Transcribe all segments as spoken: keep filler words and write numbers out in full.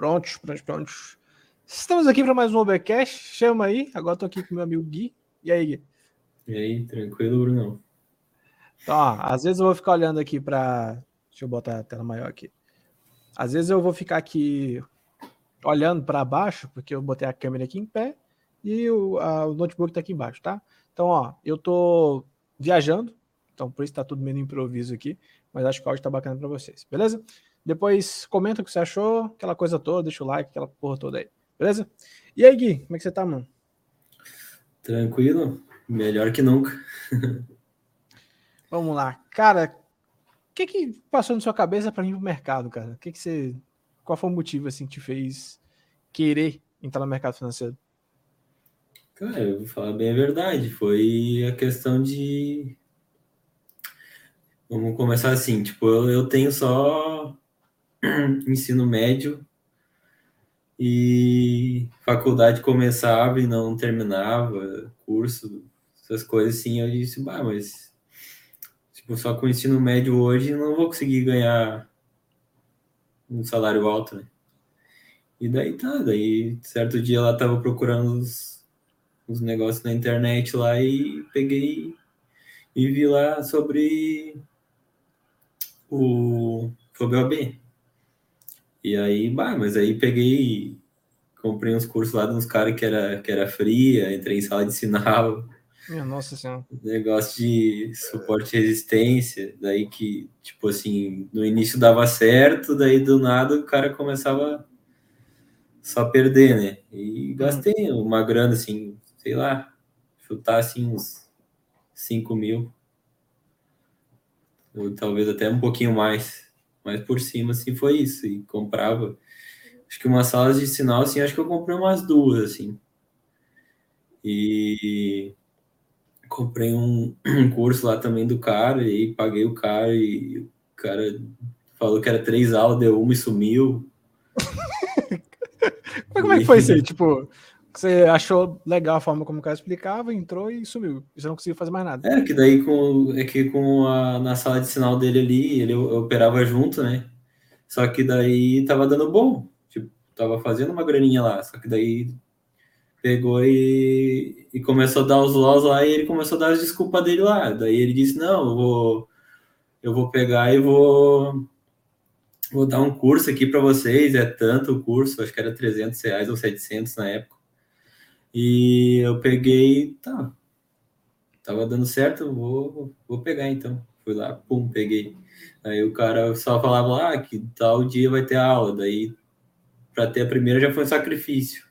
Prontos, prontos, prontos. Estamos aqui para mais um Ubercast. Chama aí. Agora estou aqui com meu amigo Gui. E aí, Gui? E aí, tranquilo, Bruno? Então, ó, às vezes eu vou ficar olhando aqui para... Deixa eu botar a tela maior aqui. Às vezes eu vou ficar aqui olhando para baixo, porque eu botei a câmera aqui em pé e o, a, o notebook está aqui embaixo, tá? Então, ó, eu tô viajando, então por isso tá tudo meio improviso aqui, mas acho que o áudio tá bacana para vocês, beleza? Depois comenta o que você achou, aquela coisa toda, deixa o like, aquela porra toda aí, beleza? E aí, Gui, como é que você tá, mano? Tranquilo? Melhor que nunca. Vamos lá. Cara, o que que passou na sua cabeça para ir pro mercado, cara? O que que você... Qual foi o motivo, assim, que te fez querer entrar no mercado financeiro? Cara, eu vou falar bem a verdade. Foi a questão de. Vamos começar assim, tipo, eu, eu tenho só ensino médio e faculdade começava e não terminava, curso, essas coisas assim. Eu disse, bah, mas tipo, só com o ensino médio hoje eu não vou conseguir ganhar um salário alto, né? E daí tá, daí certo dia ela tava procurando os, os negócios na internet lá e peguei e vi lá sobre o sobre o A B. E aí, bah, mas aí peguei, comprei uns cursos lá de uns caras que era, que era fria, entrei em sala de sinal, Minha nossa senhora. negócio de suporte e resistência, daí que, tipo assim, no início dava certo, daí do nada o cara começava só a perder, né? E Uhum. gastei uma grana, assim, sei lá, chutar assim uns cinco mil, ou talvez até um pouquinho mais. Mas por cima, assim, foi isso. E comprava, acho que umas salas de sinal, assim, acho que eu comprei umas duas, assim. E comprei um, um curso lá também do cara, e aí paguei o cara, e o cara falou que era três aulas, deu uma e sumiu. Mas como é que foi isso aí? E, Tipo, você achou legal a forma como o cara explicava, entrou e sumiu. E você não conseguiu fazer mais nada. é, que daí com, é que com a, na sala de sinal dele ali, ele operava junto, né? Só que daí tava dando bom. Tipo, tava fazendo uma graninha lá. Só que daí pegou e, e começou a dar os loss lá e ele começou a dar as desculpas dele lá. Daí ele disse, não, eu vou, eu vou pegar e vou, vou dar um curso aqui para vocês. É tanto o curso, acho que era trezentos reais ou setecentos na época. E eu peguei, tá, tava dando certo, eu vou, vou pegar então. Fui lá, pum, peguei. Aí o cara só falava lá ah, que tal dia vai ter aula. Daí para ter a primeira já foi um sacrifício.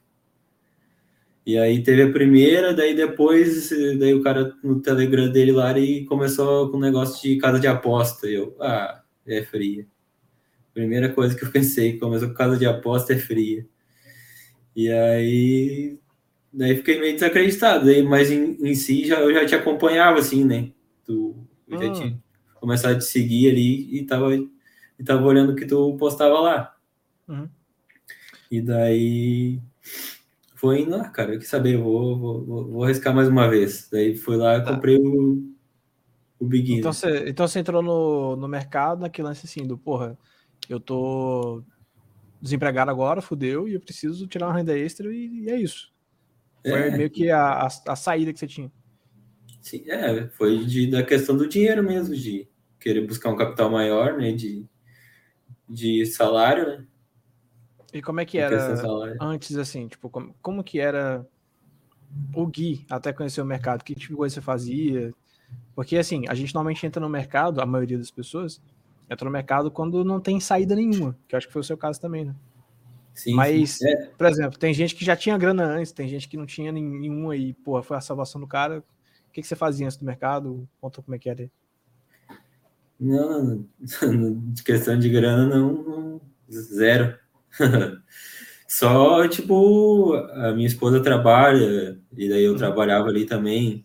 E aí teve a primeira, daí depois, daí o cara no Telegram dele lá e começou com um negócio de casa de aposta. E eu, ah, é fria. Primeira coisa que eu pensei, começou com casa de aposta é fria. E aí, daí fiquei meio desacreditado. Daí, mas em, em si já, eu já te acompanhava assim, né? Tu, eu já tinha Hum, começado a te seguir ali e tava, e tava olhando o que tu postava lá. uhum. E daí foi indo lá, cara, eu quis saber, eu vou, vou, vou, vou arriscar mais uma vez. Daí fui lá e Tá. comprei o, o Então Beginner. você, então você entrou no, no mercado naquele lance assim do, porra, eu tô desempregado agora, fudeu, e eu preciso tirar uma renda extra e, e é isso. Foi É, meio que a, a, a saída que você tinha. sim, é, foi de, da questão do dinheiro mesmo, de querer buscar um capital maior, né, de, de salário, né, E como é que a questão era salário. antes, assim, tipo, como, como que era o Gui até conhecer o mercado? Que tipo de coisa você fazia? Porque, assim, a gente normalmente entra no mercado, a maioria das pessoas entra no mercado quando não tem saída nenhuma, que eu acho que foi o seu caso também, né? Sim, sim. Mas, É, por exemplo, tem gente que já tinha grana antes, tem gente que não tinha nenhuma e, porra, foi a salvação do cara. O que, que você fazia antes do mercado? Conta como é que era. não, de questão de grana, não, não zero. Só, tipo, a minha esposa trabalha, e daí eu Uhum. trabalhava ali também.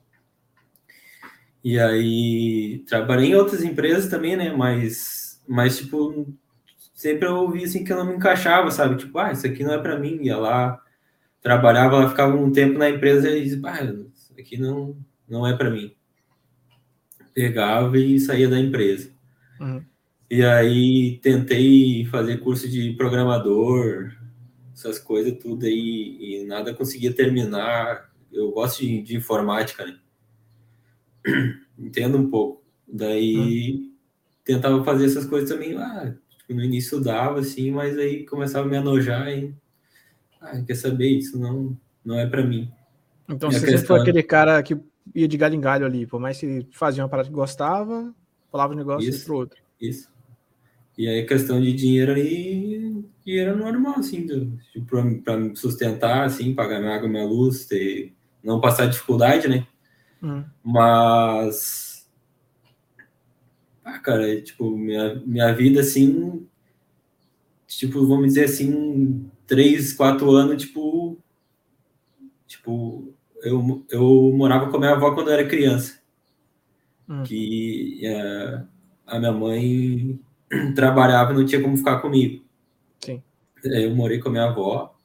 E aí, trabalhei em outras empresas também, né, mas, mas tipo, sempre eu ouvi assim que eu não me encaixava, sabe? Tipo, ah, isso aqui não é para mim. Ia lá, trabalhava, ela ficava um tempo na empresa e dizia, ah, isso aqui não, não é para mim. Pegava e saía da empresa. Uhum. E aí tentei fazer curso de programador, essas coisas tudo aí, e nada conseguia terminar. Eu gosto de, de informática, né? Entendo um pouco. Hum. Daí tentava fazer essas coisas também. Ah, tipo, no início dava, assim, mas aí começava a me enojar e... Ah, quer saber? Isso não, não é para mim. Então E a você sempre foi questão é aquele cara que ia de galho em galho ali, por mais que fazia uma parada que gostava, falava o negócio e ia isso, pro outro. isso. E aí a questão de dinheiro ali, dinheiro normal, assim, para me sustentar, assim, pagar minha água, minha luz, ter, não passar dificuldade, né? Hum. Mas, ah, cara, é, tipo, minha, minha vida, assim, tipo, vamos dizer assim, três, quatro anos, tipo, tipo, eu, eu morava com a minha avó quando eu era criança, Hum. que é, a minha mãe trabalhava e não tinha como ficar comigo. Sim. Aí eu morei com a minha avó,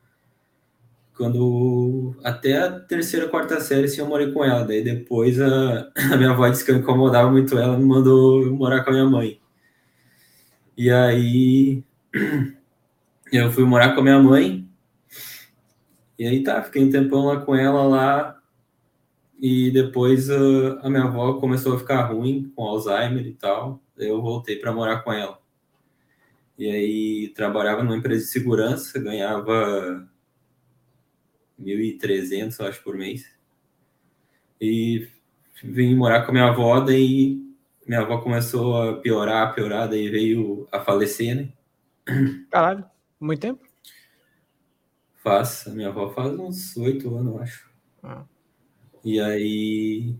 quando até a terceira, quarta série, assim, eu morei com ela. Daí depois a, a minha avó disse que eu incomodava muito ela, me mandou eu morar com a minha mãe. E aí eu fui morar com a minha mãe, e aí tá, fiquei um tempão lá com ela lá, e depois a, a minha avó começou a ficar ruim, com Alzheimer e tal, daí eu voltei para morar com ela. E aí trabalhava numa empresa de segurança, ganhava mil e trezentos, acho, por mês. E vim morar com a minha avó, daí minha avó começou a piorar, piorar, daí veio a falecer, né? Caralho, muito tempo? Faz, a minha avó faz uns oito anos, eu acho. Ah. E aí,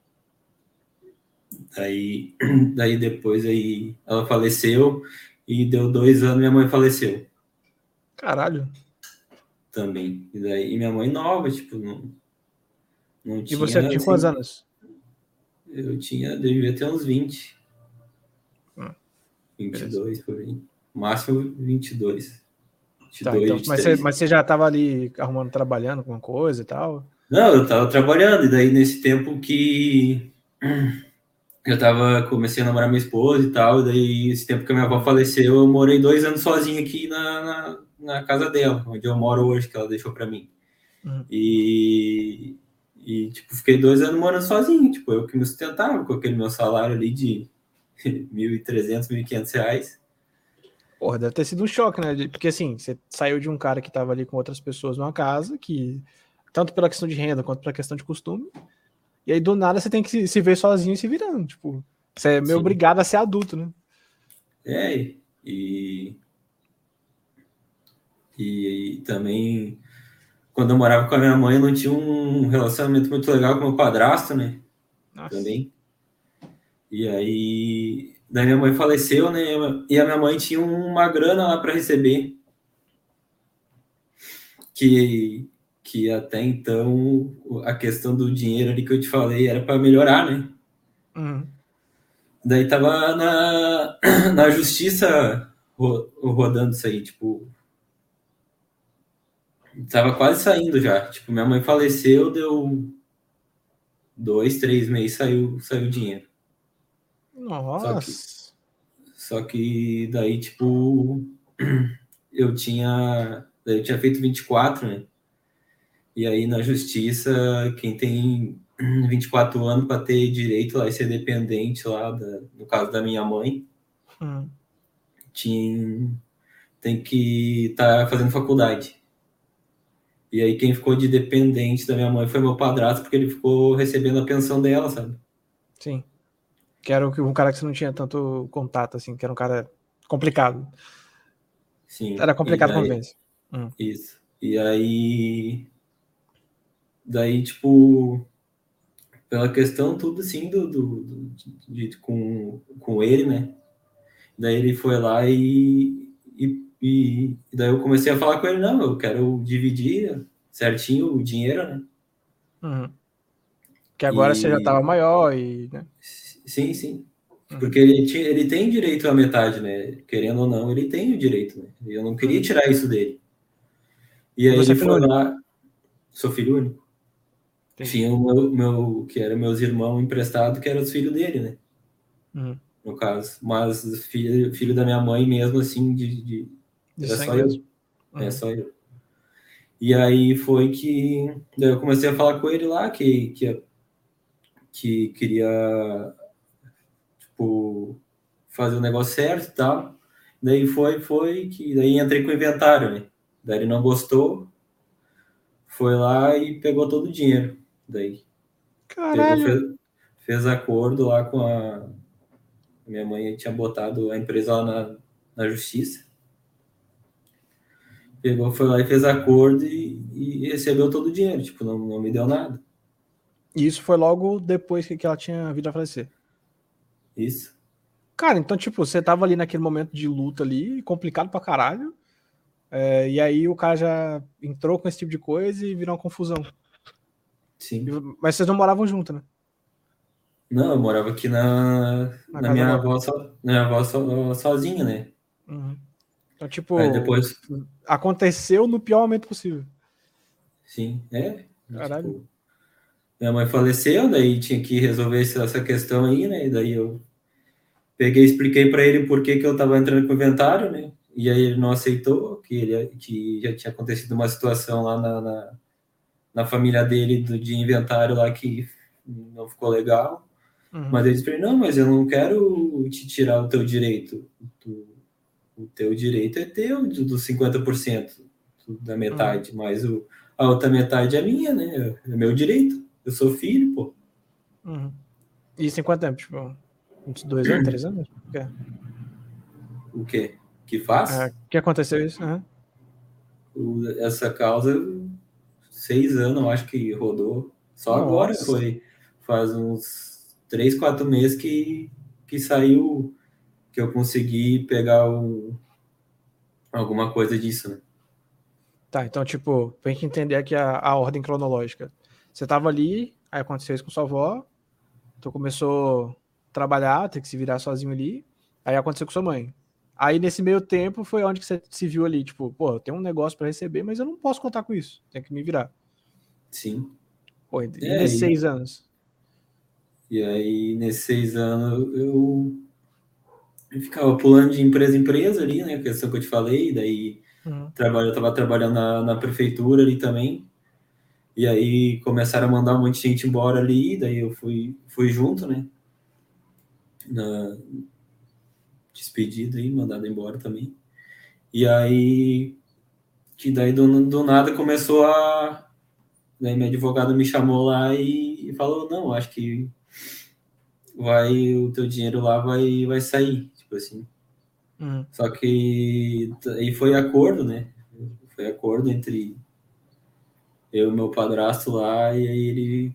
aí, daí depois aí ela faleceu e deu dois anos minha mãe faleceu Caralho. também. E daí e minha mãe nova, tipo, não, não E você tinha tinha quantos assim, anos? eu tinha, devia ter uns vinte, Hum. vinte e Beleza. dois por aí. Máximo vinte e dois. Tá, vinte e dois, então, mas você, vinte e três. mas você já tava ali arrumando, trabalhando com alguma coisa e tal? Não, eu tava trabalhando, e daí nesse tempo que eu tava, comecei a namorar minha esposa e tal, e daí esse tempo que a minha avó Hum. faleceu, eu morei dois anos sozinho aqui na, na, na casa dela, onde eu moro hoje, que ela deixou pra mim. Hum. E, e, tipo, fiquei dois anos morando sozinho, tipo, eu que me sustentava com aquele meu salário ali de mil e trezentos, mil e quinhentos reais. Porra, deve ter sido um choque, né? De- Porque assim, você saiu de um cara que tava ali com outras pessoas numa casa, que tanto pela questão de renda quanto pela questão de costume, e aí do nada você tem que se, se ver sozinho e se virando. Tipo, você é meio Sim. obrigado a ser adulto, né? É, e, e, e também, quando eu morava com a minha mãe, eu não tinha um relacionamento muito legal com o meu padrasto, né? Nossa. Também. E aí, daí minha mãe faleceu, né? E a minha mãe tinha uma grana lá para receber, que, que até então a questão do dinheiro ali que eu te falei era para melhorar, né? Uhum. Daí tava na, na justiça ro- rodando isso aí, tipo, tava quase saindo já. Tipo, minha mãe faleceu, deu dois, três meses, saiu, saiu o dinheiro. Só que, Nossa. só que daí, tipo, eu tinha, daí eu tinha feito vinte e quatro, né? E aí na justiça, quem tem vinte e quatro anos para ter direito lá e ser dependente lá, da, no caso da minha mãe, Uhum. tinha, tem que estar tá fazendo faculdade. E aí quem ficou de dependente da minha mãe foi meu padrasto, porque ele ficou recebendo a pensão dela, sabe? Sim. Que era o que- um cara que você não tinha tanto contato, assim, que era um cara complicado. Sim, Era e complicado a daí, convivência. Hum. isso. E aí, daí, tipo, pela questão tudo assim do, do, do de, de, com, com ele, né? Daí ele foi lá e, e, e, daí eu comecei a falar com ele, não, eu quero dividir certinho o dinheiro, né? Uhum. Que agora você já tava E maior e, né? sim, sim. Uhum. Porque ele, tinha, ele tem direito à metade, né? Querendo ou não, ele tem o direito, né? E eu não queria Uhum. tirar isso dele. E E aí você ele é filho foi único. lá, sou filho único. Entendi. Tinha o meu, meu que era meus irmãos emprestados, que eram os filhos dele, né? Uhum. no caso. Mas filho, filho da minha mãe mesmo, assim, de, de De era só sangue eu. mesmo. É Uhum. só eu. E aí foi que daí eu comecei a falar com ele lá que, que, que queria, tipo, fazer o negócio certo e tal. Daí foi, foi que daí entrei com o inventário, né? Daí ele não gostou, foi lá e pegou todo o dinheiro. Daí pegou, Caralho! fez, fez acordo lá com a minha mãe, tinha botado a empresa lá na, na justiça. Pegou, foi lá e fez acordo e, e recebeu todo o dinheiro, tipo, não, não me deu nada. E isso foi logo depois que que ela tinha vindo a falecer. Isso. Cara, então, tipo, você tava ali naquele momento de luta ali, complicado pra caralho. É, e aí o cara já entrou com esse tipo de coisa e virou uma confusão. Sim. Mas vocês não moravam junto, né? Não, eu morava aqui na, Na na casa da minha avó. avó, so, minha avó so, sozinha, né? Uhum. Então, Aí tipo, depois, aconteceu no pior momento possível. sim, é, Caralho. tipo, minha mãe faleceu, daí tinha que resolver essa, essa questão aí, né? E daí eu peguei e expliquei para ele por que que eu estava entrando com o inventário, né? E aí ele não aceitou, que, ele, que já tinha acontecido uma situação lá na, na, na família dele do, de inventário lá que não ficou legal. Uhum. Mas ele disse, não, mas eu não quero te tirar o teu direito. Tu, o teu direito é teu, do- dos cinquenta por cento da Uhum. metade, mas o, a outra metade é minha, né? É meu direito. Eu sou filho, pô. Uhum. Isso em quanto tempo? Tipo, uns dois anos, três anos? O quê? O quê? Que É, faz? que aconteceu isso? Uhum. O, essa causa, seis anos, eu acho que rodou. Só agora Nossa. foi, faz uns três, quatro meses que, que saiu, que eu consegui pegar o, alguma coisa disso, né? Tá, então, tipo, pra gente entender aqui a, a ordem cronológica. Você tava ali, aí aconteceu isso com sua avó, tu começou a trabalhar, ter que se virar sozinho ali, aí aconteceu com sua mãe. Aí, nesse meio tempo, foi onde que você se viu ali, tipo, pô, eu tenho um negócio pra receber, mas eu não posso contar com isso, tem que me virar. Sim. Pô, e É, nesses e, seis anos? e aí nesses seis anos eu, eu ficava pulando de empresa em empresa ali, né? A questão que eu te falei, daí Uhum. trabalho, eu estava trabalhando na, na prefeitura ali também. E aí começaram a mandar um monte de gente embora ali, daí eu fui, fui junto, né? Na despedida aí, mandado embora também. E aí, que daí do, do nada começou a. Daí meu advogado me chamou lá e, e falou: não, acho que vai, o teu dinheiro lá vai, vai sair. Tipo assim. Uhum. Só que aí foi acordo, né? Foi acordo entre eu e meu padrasto lá, e aí ele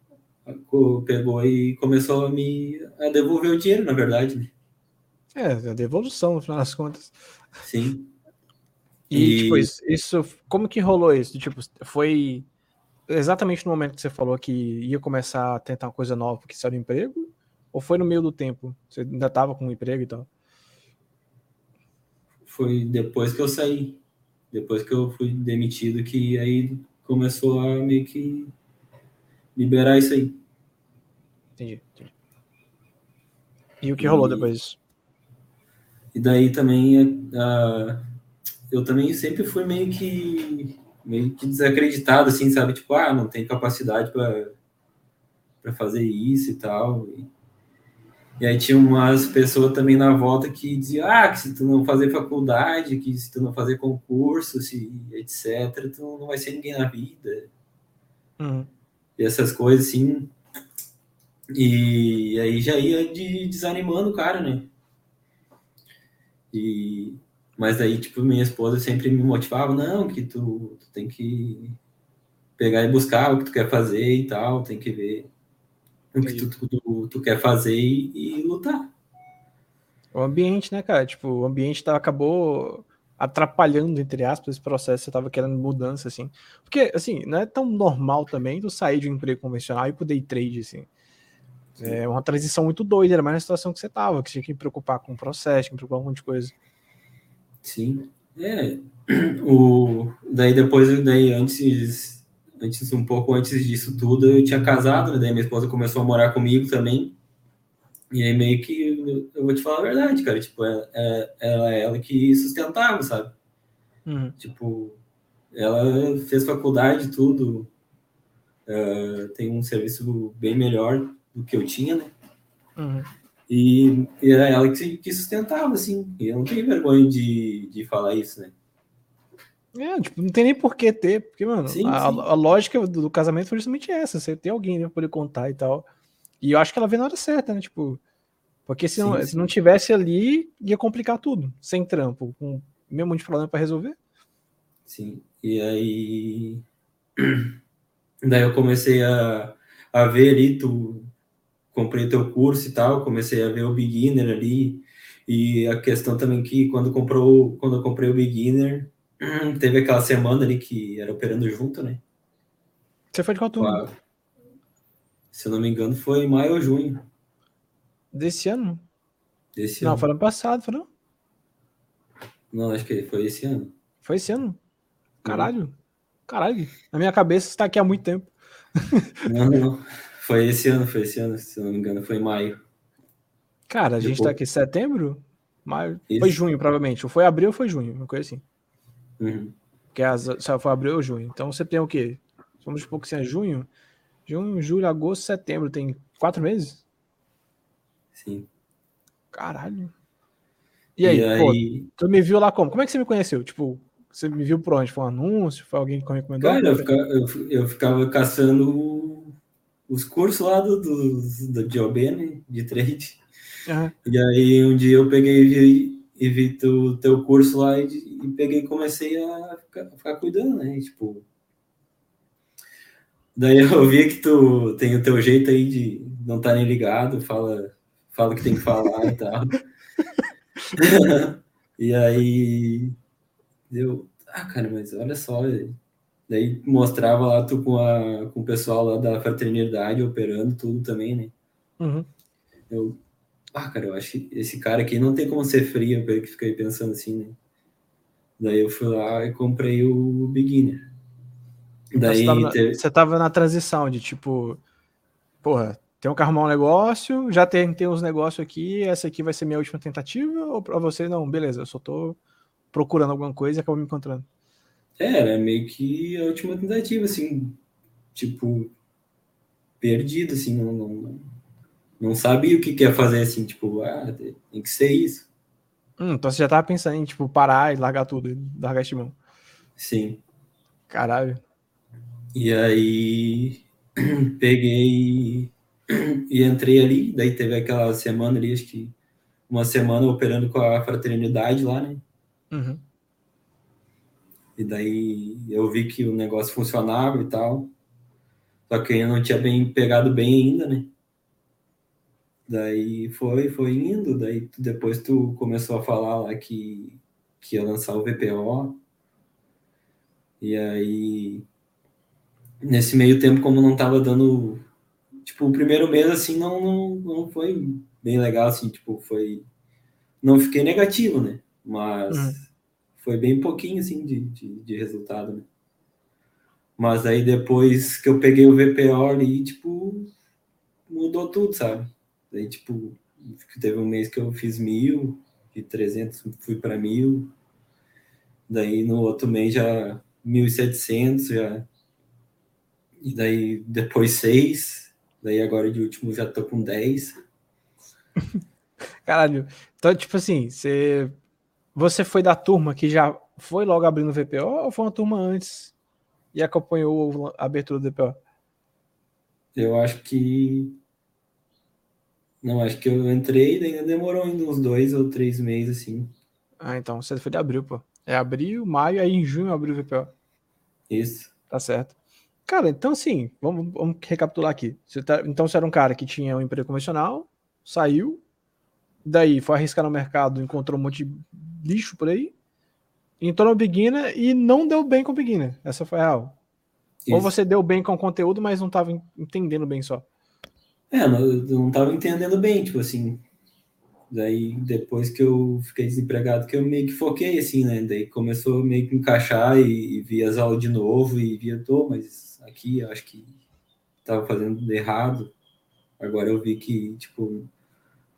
pegou e começou a me a devolver o dinheiro, na verdade, né? É, a devolução, no final das contas. Sim. E, tipo, E isso, isso- como que rolou isso? Tipo, foi exatamente no momento que você falou que ia começar a tentar uma coisa nova porque saiu do emprego? Ou foi no meio do tempo? Você ainda tava com um emprego e tal? foi depois que eu saí, depois que eu fui demitido, que aí começou a meio que liberar isso aí. Entendi, entendi. E o que rolou E, depois disso? e daí também uh, eu também sempre fui meio que meio que desacreditado, assim, sabe? Tipo, ah, não tem capacidade para fazer isso e tal. E, e aí tinha umas pessoas também na volta que diziam, ah, que se tu não fazer faculdade, que se tu não fazer concurso, se, etcétera, tu não vai ser ninguém na vida. Uhum. E essas coisas, assim. E aí já ia de, desanimando o cara, né? E, mas aí, tipo, minha esposa sempre me motivava, não, que tu, tu tem que pegar e buscar o que tu quer fazer e tal, tem que ver o que tu, Entendi. tu, tu, tu quer fazer e, e lutar. O ambiente, né, cara? Tipo, o ambiente tá, acabou atrapalhando, entre aspas, esse processo. Você tava querendo mudança, assim. Porque, assim, não é tão normal também tu sair de um emprego convencional e pro day trade, assim. Sim. É uma transição muito doida, era mais na situação que você tava, que você tinha que me preocupar com o processo, tinha que me preocupar com um monte de coisa. Sim. É, o, daí depois, daí antes, antes, um pouco antes disso tudo, eu tinha casado, né? Daí minha esposa começou a morar comigo também. E aí meio que, eu vou te falar a verdade, cara, tipo, é, é, ela é ela que sustentava, sabe? Uhum. Tipo, ela fez faculdade, tudo, uh, tem um serviço bem melhor do que eu tinha, né? Uhum. E, e era ela que, que sustentava, assim, e eu não tenho vergonha de, de falar isso, né? É, tipo, não tem nem por que ter, porque, mano, Sim, a, sim, a lógica do, do casamento foi justamente essa, você ter alguém, né, pra poder contar e tal. E eu acho que ela veio na hora certa, né, tipo, porque se sim, não, se não sim, tivesse ali, ia complicar tudo, sem trampo, com mesmo monte de problema pra resolver. sim. E aí, daí eu comecei a, a ver ali, tu comprei teu curso e tal, comecei a ver o beginner ali, e a questão também que quando comprou, quando eu comprei o beginner, teve aquela semana ali que era operando junto, né? Você foi de qual turma? Se eu não me engano, foi maio ou junho Desse ano? desse Não, foi ano. ano passado, foi não? Não, acho que foi esse ano. Foi esse ano. Uhum. Caralho. Caralho. Na minha cabeça você tá aqui há muito tempo. Não, não, não. Foi esse ano, foi esse ano, se eu não me engano, foi maio. Cara, a gente tá Depois, aqui em setembro, maio, foi isso. junho, provavelmente. Ou foi abril ou foi junho, uma coisa assim. Uhum. Que as, só foi abril ou junho. Então você tem o quê? Vamos supor que seja junho. Junho, julho, agosto, setembro. Tem quatro meses? Sim. Caralho. E E aí, pô, aí, tu me viu lá como? Como é que você me conheceu? Tipo, você me viu por onde? Foi um anúncio? Foi alguém que recomendou? cara, Como eu foi? ficava, eu, eu ficava caçando os cursos lá do, do, do de O B, né? De trade. Aham. E aí um dia eu peguei e vi, e vi tu, teu curso lá e, e peguei e comecei a ficar, a ficar cuidando, né? E, tipo, daí eu vi que tu tem o teu jeito aí de não estar tá nem ligado, fala, fala o que tem que falar e tal. E aí eu, ah, cara, mas olha só, daí mostrava lá tu com, a, com o pessoal lá da fraternidade operando tudo também, né? Uhum. Eu, ah, cara, eu acho que esse cara aqui não tem como ser frio, eu que fiquei pensando assim, né? Daí eu fui lá e comprei o Beginner. Então você tava Daí na, teve. você tava na transição de tipo, porra, tem que arrumar um negócio, já tem, tem uns negócios aqui, essa aqui vai ser minha última tentativa, ou pra você, não, beleza, eu só tô procurando alguma coisa e acabo me encontrando. É, era meio que a última tentativa, assim, tipo, perdido, assim, não, não, não sabia o que quer fazer, assim, tipo, ah, tem que ser isso. Hum, então você já tava pensando em, tipo, parar e largar tudo, e largar este mão. Sim. Caralho. E aí peguei e entrei ali, daí teve aquela semana ali, acho que uma semana operando com a fraternidade lá, né? Uhum. E daí eu vi que o negócio funcionava e tal. Só que eu não tinha bem pegado bem ainda, né? Daí foi, foi indo, daí tu- depois tu começou a falar lá que, que ia lançar o V P O, e aí nesse meio tempo, como não tava dando, tipo, o primeiro mês assim não, não, não foi bem legal, assim, tipo, foi, não fiquei negativo, né? Uhum. Mas foi bem pouquinho, assim, de, de, de resultado, né? Mas aí depois que eu peguei o V P O ali, tipo, mudou tudo, sabe? Daí, tipo, teve um mês que eu fiz mil, de trezentos fui para mil, daí no outro mês já mil e setecentos já, e daí depois seis, daí agora de último já tô com dez. Caralho. Então, tipo assim, você, você foi da turma que já foi logo abrindo o V P O ou foi uma turma antes e acompanhou a abertura do V P O? Eu acho que, não, acho que eu entrei, daí ainda demorou ainda uns dois ou três meses, assim, Ah, então você foi de abril, pô. É abril, maio, aí em junho abriu o V P O. isso. Tá certo. Cara, então assim, vamos, vamos recapitular aqui. Você tá, então você era um cara que tinha um emprego convencional, saiu, daí foi arriscar no mercado, encontrou um monte de lixo por aí, entrou no beginner e não deu bem com o beginner. Essa foi a real. Ou Isso. você deu bem com o conteúdo, mas não estava entendendo bem só. É, não, eu não tava entendendo bem, tipo assim, daí, depois que eu fiquei desempregado, que eu meio que foquei, assim, né? Daí começou meio que encaixar e, e via as aulas de novo e via, tô, mas aqui eu acho que tava fazendo errado. Agora eu vi que, tipo,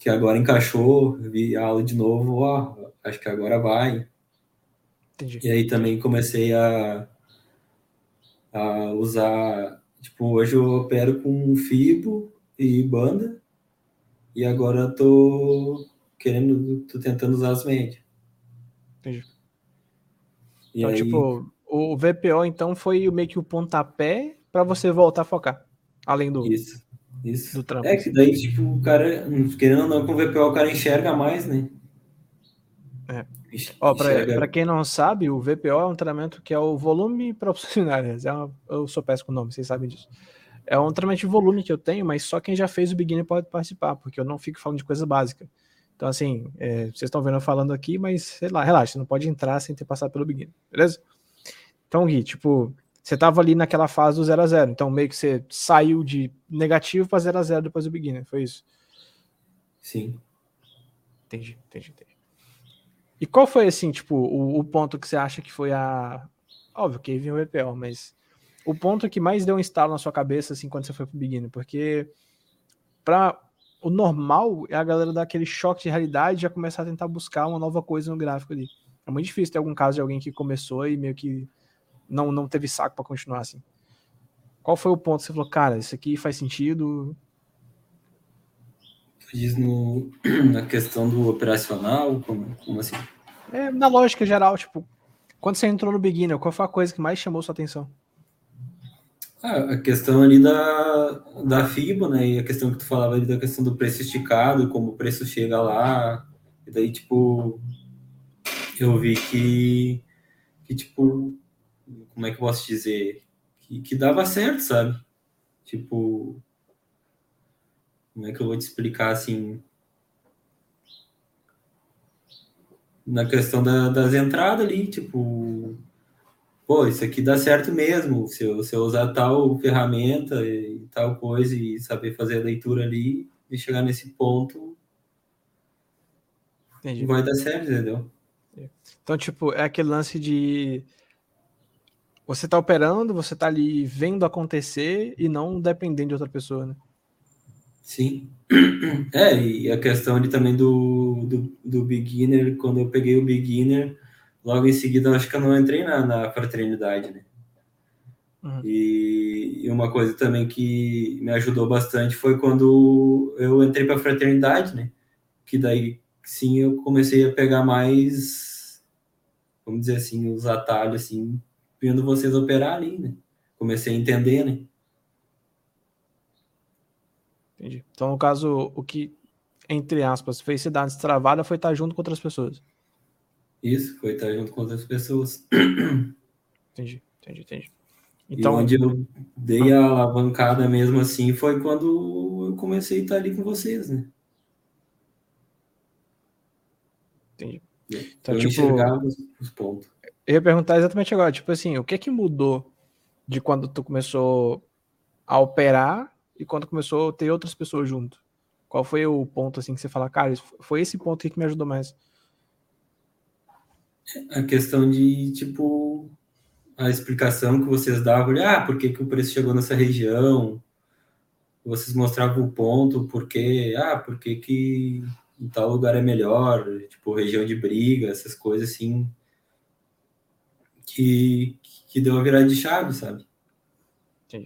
que agora encaixou, vi a aula de novo, ó, acho que agora vai. Entendi. E aí também comecei a, a usar, tipo, hoje eu opero com Fibo e banda, e agora tô querendo, tô tentando usar as médias. Entendi. E Então, aí, tipo, o V P O, então, foi meio que o pontapé para você voltar a focar. Além do, isso, isso. do trampo É em que si. daí, tipo, o cara, querendo ou não, com o V P O o cara enxerga mais, né? É. Ó, para Enxerga. quem não sabe, o V P O é um treinamento que é o volume proporcional. É uma, eu sou péssimo com o nome, vocês sabem disso. É um treinamento de volume que eu tenho, mas só quem já fez o beginner pode participar, porque eu não fico falando de coisa básica. Então, assim, é, vocês estão vendo eu falando aqui, mas sei lá, relaxa, você não pode entrar sem ter passado pelo beginner, beleza? Então, Gui, tipo, você tava ali naquela fase do zero a zero, então meio que você saiu de negativo para zero a zero depois do beginner, foi isso? Sim. Entendi, entendi, entendi. E qual foi, assim, tipo, o, o ponto que você acha que foi a... Óbvio que aí vinha o V P O, mas o ponto que mais deu um estalo na sua cabeça, assim, quando você foi pro beginner, porque pra... o normal é a galera dar aquele choque de realidade e já começar a tentar buscar uma nova coisa no gráfico ali. É muito difícil ter algum caso de alguém que começou e meio que não, não teve saco para continuar assim. Qual foi o ponto que você falou, cara, isso aqui faz sentido? Tu diz no, na questão do operacional, como, como assim? É, na lógica geral, tipo, quando você entrou no beginner, qual foi a coisa que mais chamou sua atenção? Ah, a questão ali da, da FIBO, né? E a questão que tu falava ali da questão do preço esticado, como o preço chega lá. E daí, tipo, eu vi que, que tipo, como é que eu posso dizer? Que, que dava certo, sabe? Tipo, como é que eu vou te explicar assim? Na questão da, das entradas ali, tipo, pô, isso aqui dá certo mesmo. Se eu, se eu usar tal ferramenta e tal coisa e saber fazer a leitura ali e chegar nesse ponto, Entendi. vai dar certo, entendeu? Então, tipo, é aquele lance de você tá operando, você tá ali vendo acontecer e não dependendo de outra pessoa, né? Sim. É, e a questão ali também do, do, do beginner, quando eu peguei o beginner, logo em seguida eu acho que eu não entrei na, na fraternidade, né? Uhum. E, e uma coisa também que me ajudou bastante foi quando eu entrei para a fraternidade, né? Que daí sim eu comecei a pegar mais, vamos dizer assim, os atalhos, assim, vendo vocês operar ali, né? Comecei a entender, né? Entendi. Então, no caso, o que, entre aspas, fez você dar uma destravada foi estar junto com outras pessoas. Isso, foi estar junto com outras pessoas. Entendi, entendi, entendi. E Então, onde eu dei ah, a alavancada mesmo assim foi quando eu comecei a estar ali com vocês, né? entendi. Então, Eu tipo, enxergava os, os pontos. eu ia perguntar exatamente agora, tipo assim, o que é que mudou de quando tu começou a operar e quando começou a ter outras pessoas junto? Qual foi o ponto, assim, que você fala, cara, foi esse ponto aqui que me ajudou mais? A questão de, tipo, a explicação que vocês davam, ah, por que, que o preço chegou nessa região? Vocês mostravam o ponto, por quê? Ah, por que, que em tal lugar é melhor? Tipo, região de briga, essas coisas assim, que, que deu a virada de chave, sabe? Entendi.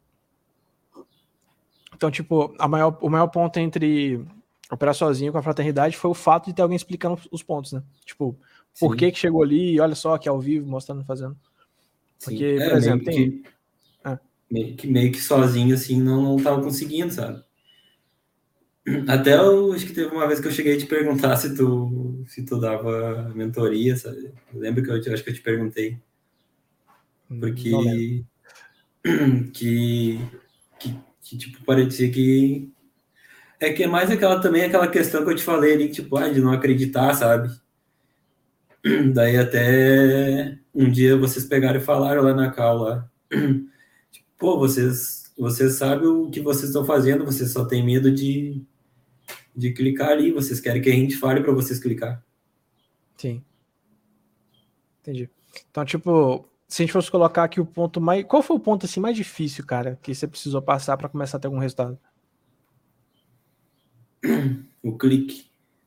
Então, tipo, a maior, o maior ponto entre operar sozinho com a fraternidade foi o fato de ter alguém explicando os pontos, né? Tipo, por que Sim, que chegou ali e olha só, aqui ao vivo, mostrando, fazendo. sim. Porque, por É, exemplo, meio tem... que, Ah, meio que, meio que sozinho, assim, não, não tava conseguindo, sabe? Até eu acho que teve uma vez que eu cheguei a te perguntar se tu, se tu dava mentoria, sabe? Eu lembro que eu, te- acho que eu te perguntei, não lembro. porque que, que, que, tipo, parecia que... É que é mais aquela também, aquela questão que eu te falei ali, tipo, ah, de não acreditar, sabe? Daí até um dia vocês pegaram e falaram lá na cal lá, tipo, pô, vocês, vocês sabem o que vocês estão fazendo, vocês só têm medo de, de clicar ali, vocês querem que a gente fale para vocês clicar. Sim, entendi. Então, tipo, se a gente fosse colocar aqui o ponto mais... Qual foi o ponto, assim, mais difícil, cara, que você precisou passar pra começar a ter algum resultado? o clique.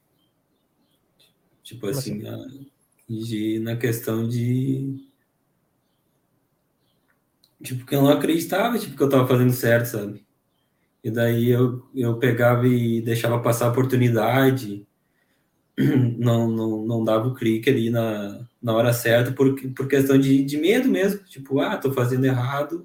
Tipo Como assim, assim? a, de, na questão de. Tipo, que eu não acreditava, tipo, que eu tava fazendo certo, sabe? E daí eu, eu pegava e deixava passar a oportunidade, não, não, não dava o clique ali na, na hora certa, por, por questão de, de medo mesmo. Tipo, ah, tô fazendo errado.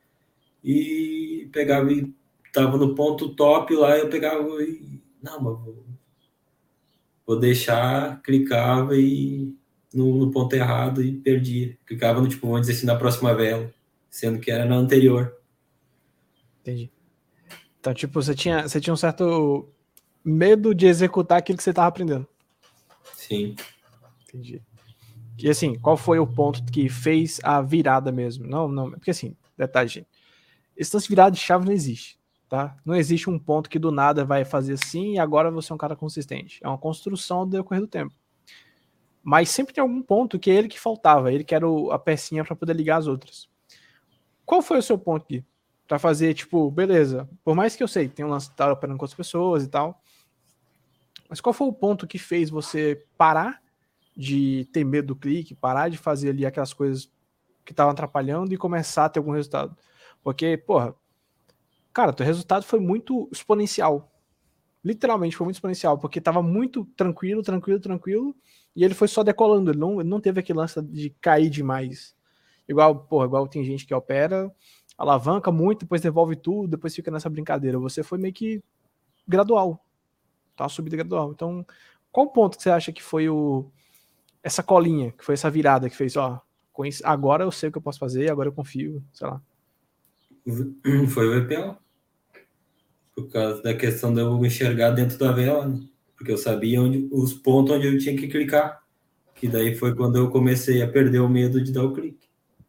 E pegava e tava no ponto top lá, eu pegava e. Não, mas vou, vou deixar, clicava e no, no ponto errado e perdia. Clicava no, tipo, vamos dizer assim, na próxima vela, sendo que era na anterior. Entendi. Então, tipo, você tinha, você tinha um certo medo de executar aquilo que você tava aprendendo. Sim. Entendi. E assim, qual foi o ponto que fez a virada mesmo? Não, não, porque assim, detalhe, gente. Esse lance de virada de chave não existe, tá? Não existe um ponto que do nada vai fazer assim e agora você é um cara consistente. É uma construção do decorrer do tempo. Mas sempre tem algum ponto que é ele que faltava, ele que era o, a pecinha para poder ligar as outras. Qual foi o seu ponto, Gui? Pra fazer, tipo, beleza, por mais que eu sei que tem um lance de estar operando com outras pessoas e tal, mas qual foi o ponto que fez você parar de ter medo do clique, parar de fazer ali aquelas coisas que estavam atrapalhando e começar a ter algum resultado? Porque, porra, cara, teu resultado foi muito exponencial. Literalmente foi muito exponencial, porque tava muito tranquilo, tranquilo, tranquilo, e ele foi só decolando, ele não, ele não teve aquele lance de cair demais. Igual, porra, igual tem gente que opera, alavanca muito, depois devolve tudo, depois fica nessa brincadeira. Você foi meio que gradual, tá? Uma subida gradual. Então, qual ponto que você acha que foi o essa colinha, que foi essa virada que fez, ó, agora eu sei o que eu posso fazer, agora eu confio, sei lá. Foi o V P O. Por causa da questão de eu enxergar dentro da vela, né? Porque eu sabia onde, os pontos onde eu tinha que clicar. Que daí foi quando eu comecei a perder o medo de dar o clique.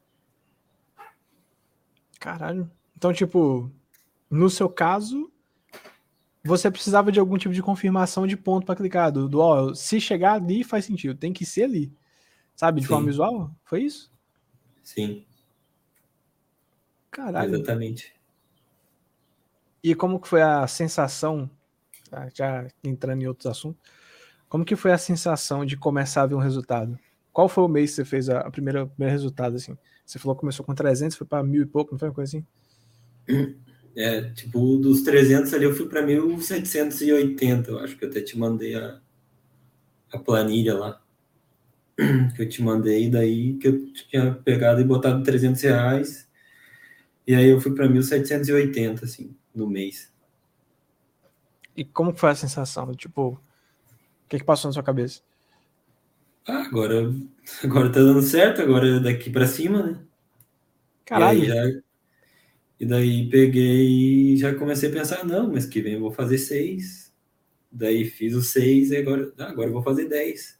Caralho. Então, tipo, no seu caso, você precisava de algum tipo de confirmação de ponto para clicar, do, do ó, se chegar ali faz sentido, tem que ser ali, sabe, de forma Sim, visual? Foi isso? sim, Caralho. exatamente. E como que foi a sensação, tá, já entrando em outros assuntos, como que foi a sensação de começar a ver um resultado? Qual foi o mês que você fez a, a primeira, o primeiro resultado, assim? Você falou que começou com trezentos, foi para mil e pouco, não foi uma coisa assim? É, tipo, dos trezentos ali eu fui para mil setecentos e oitenta, eu acho que eu até te mandei a, a planilha lá, que eu te mandei, daí que eu tinha pegado e botado trezentos reais, e aí eu fui para mil setecentos e oitenta, assim, no mês. E como que foi a sensação? Tipo, o que que passou na sua cabeça? Ah, agora, agora tá dando certo, agora é daqui para cima, né? E aí Caralho. já, e daí peguei e já comecei a pensar, não, mas que vem eu vou fazer seis. Daí fiz os seis e agora, ah, agora eu vou fazer dez.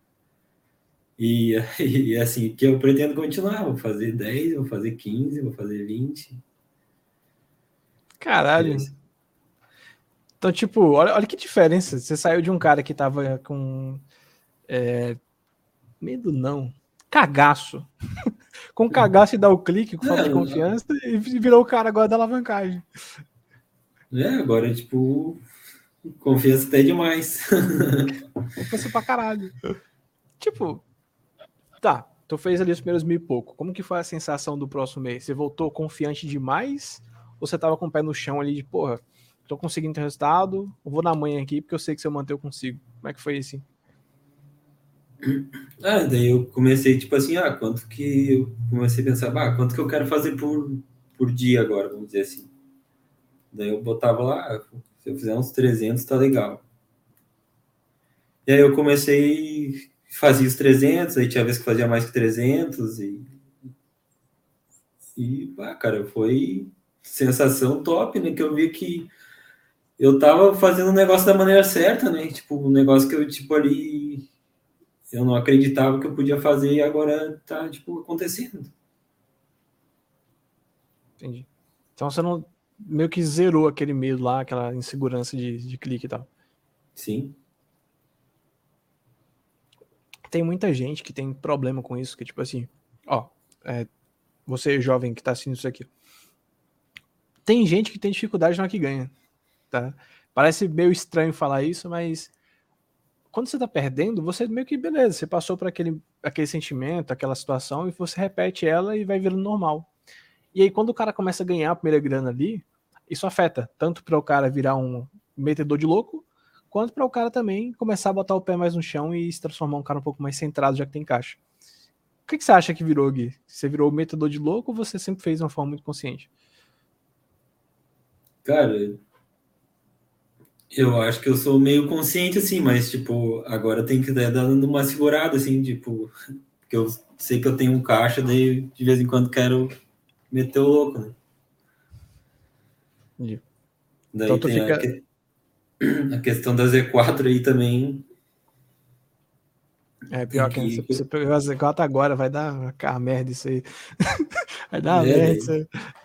E, e assim, que eu pretendo continuar, vou fazer dez, vou fazer quinze, vou fazer vinte. E é Caralho. isso. Então, tipo, olha, olha que diferença. Você saiu de um cara que tava com é, medo, não. Cagaço. Com cagaço e dá o clique, com falta de Não, confiança, e virou o cara agora da alavancagem. é, agora, tipo, confiança até demais. Confiança pra caralho. Tipo, tá, tu fez ali os primeiros mil e pouco. Como que foi a sensação do próximo mês? Você voltou confiante demais? Ou você tava com o pé no chão ali de, porra, tô conseguindo ter resultado, eu vou na manhã aqui, porque eu sei que se eu manter eu consigo. Como é que foi assim? Ah, daí eu comecei, tipo assim, ah, quanto que eu comecei a pensar, ah, quanto que eu quero fazer por, por dia agora, vamos dizer assim. Daí eu botava lá, ah, se eu fizer uns trezentos, tá legal. E aí eu comecei, fazia os trezentos, aí tinha vez que fazia mais que trezentos, e, e ah, cara, foi sensação top, né? Que eu vi que eu tava fazendo o negócio da maneira certa, né? Tipo, um negócio que eu, tipo, ali, eu não acreditava que eu podia fazer e agora tá, tipo, acontecendo. Entendi. Então você não meio que zerou aquele medo lá, aquela insegurança de, de clique e tal. Sim. Tem muita gente que tem problema com isso, que tipo assim, ó, é, você jovem que tá assistindo isso aqui, tem gente que tem dificuldade na hora que ganha, tá? Parece meio estranho falar isso, mas quando você tá perdendo, você meio que, beleza, você passou por aquele, aquele sentimento, aquela situação, e você repete ela e vai virando normal. E aí, quando o cara começa a ganhar a primeira grana ali, isso afeta, tanto para o cara virar um metedor de louco, quanto para o cara também começar a botar o pé mais no chão e se transformar um cara um pouco mais centrado, já que tem caixa. O que, que você acha que virou, Gui? Você virou metedor de louco ou você sempre fez de uma forma muito consciente? Cara, eu acho que eu sou meio consciente, assim, mas, tipo, agora tem que dar dando uma segurada, assim, tipo, porque eu sei que eu tenho um caixa, daí de vez em quando quero meter o louco, né? Entendi. Então Daí tu tem a, fica. que- a questão da Z quatro aí também, É tem pior que você, que... você pegou a Z quatro agora, vai dar uma merda isso aí. Vai dar uma É, merda daí, isso aí.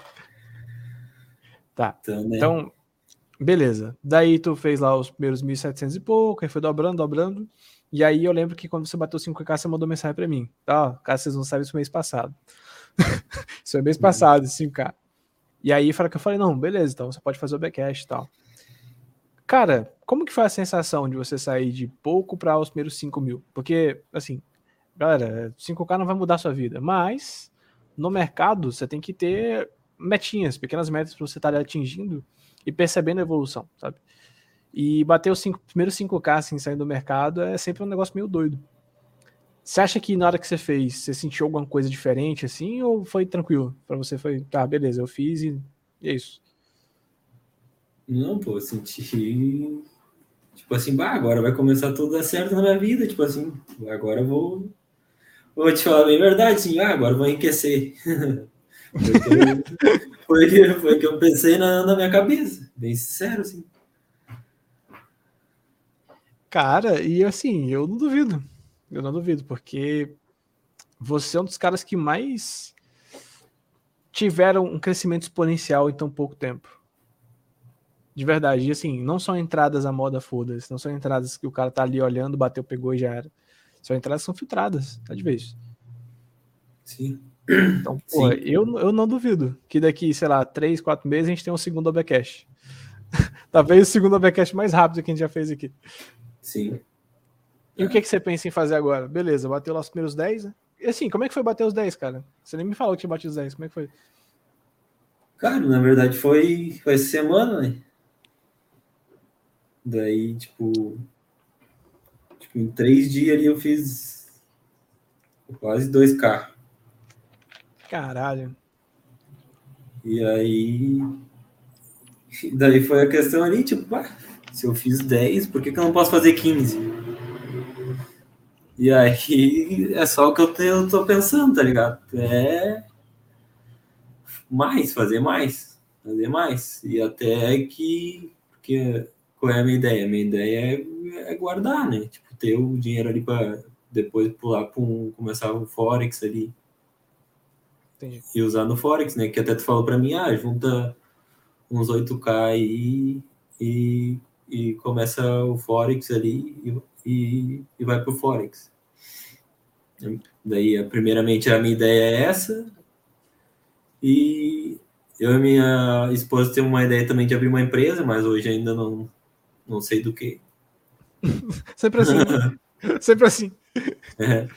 Tá. então, né? Então, beleza. Daí tu fez lá os primeiros mil e setecentos e pouco, aí foi dobrando, dobrando. E aí eu lembro que quando você bateu cinco K, você mandou mensagem pra mim. Tá, ó, caso vocês não sabem, isso foi mês passado. Isso foi mês Uhum. passado, cinco K. E aí foi que eu falei, não, beleza, então você pode fazer o backcash e tal. Cara, como que foi a sensação de você sair de pouco para os primeiros cinco mil? Porque, assim, galera, cinco K não vai mudar a sua vida, mas no mercado você tem que ter metinhas, pequenas metas para você estar ali atingindo e percebendo a evolução, sabe? E bater os cinco, primeiros cinco K assim, saindo do mercado é sempre um negócio meio doido. Você acha que na hora que você fez, você sentiu alguma coisa diferente assim, ou foi tranquilo? Para você foi, tá, beleza, eu fiz e, e é isso. Não, pô, eu senti, tipo assim, bah, agora vai começar tudo a dar certo na minha vida, tipo assim, agora eu vou, vou te falar bem a verdade, assim, ah, agora eu vou enriquecer. Foi que eu, foi que, foi que eu pensei na, na minha cabeça, bem sincero, assim. Cara, e assim, eu não duvido. Eu não duvido, porque você é um dos caras que mais tiveram um crescimento exponencial em tão pouco tempo. De verdade. E assim, não são entradas à moda foda-se, não são entradas que o cara tá ali olhando, bateu, pegou e já era. São entradas que são filtradas, tá de vez. Sim, Então, porra, sim, eu, eu não duvido que daqui, sei lá, três, quatro meses a gente tem um segundo Obcast. Talvez o segundo Obcast mais rápido que a gente já fez aqui. sim. E o que, que você pensa em fazer agora? Beleza, bateu lá os primeiros dez, né? E assim, como é que foi bater os dez, cara? Você nem me falou que tinha batido os dez, como é que foi? Cara, na verdade foi, foi essa semana, né? Daí, tipo, tipo, em três dias ali eu fiz quase dois K. Caralho. E aí, daí foi a questão ali, tipo, ah, se eu fiz dez, por que, que eu não posso fazer quinze? E aí é só o que eu, te, eu tô pensando, tá ligado? É mais, fazer mais, fazer mais. E até que, porque, qual é a minha ideia? A minha ideia é, é guardar, né? Tipo, ter o dinheiro ali para depois pular para um, começar o Forex ali Entendi. e usar no Forex, né? Que até tu falou para mim, ah, junta uns oito K aí e, e começa o Forex ali e, e, e vai pro Forex. Daí, primeiramente, a minha ideia é essa. E eu e minha esposa temos uma ideia também de abrir uma empresa, mas hoje ainda não, não sei do que. Sempre assim, né? Sempre assim. É,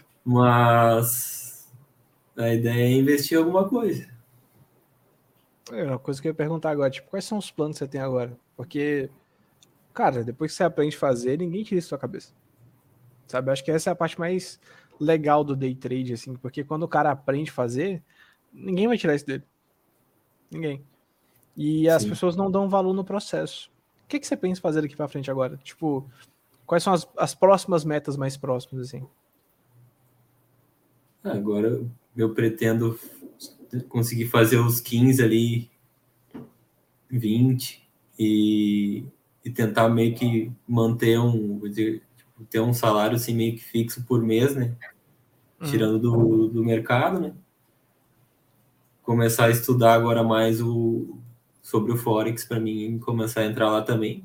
mas a ideia é investir em alguma coisa. É uma coisa que eu ia perguntar agora, tipo, quais são os planos que você tem agora? Porque, cara, depois que você aprende a fazer, ninguém tira isso da sua cabeça. Sabe? Eu acho que essa é a parte mais legal do day trade, assim, porque quando o cara aprende a fazer, ninguém vai tirar isso dele. Ninguém. E as Sim. pessoas não dão valor no processo. O que, que você pensa em fazer daqui pra frente agora? Tipo, quais são as, as próximas metas mais próximas, assim? Agora eu pretendo conseguir fazer os quinze ali, vinte e, e tentar meio que manter um, vou dizer, tipo, ter um salário assim meio que fixo por mês, né? Uhum. Tirando do, do mercado, né? Começar a estudar agora mais o, sobre o Forex para mim começar a entrar lá também.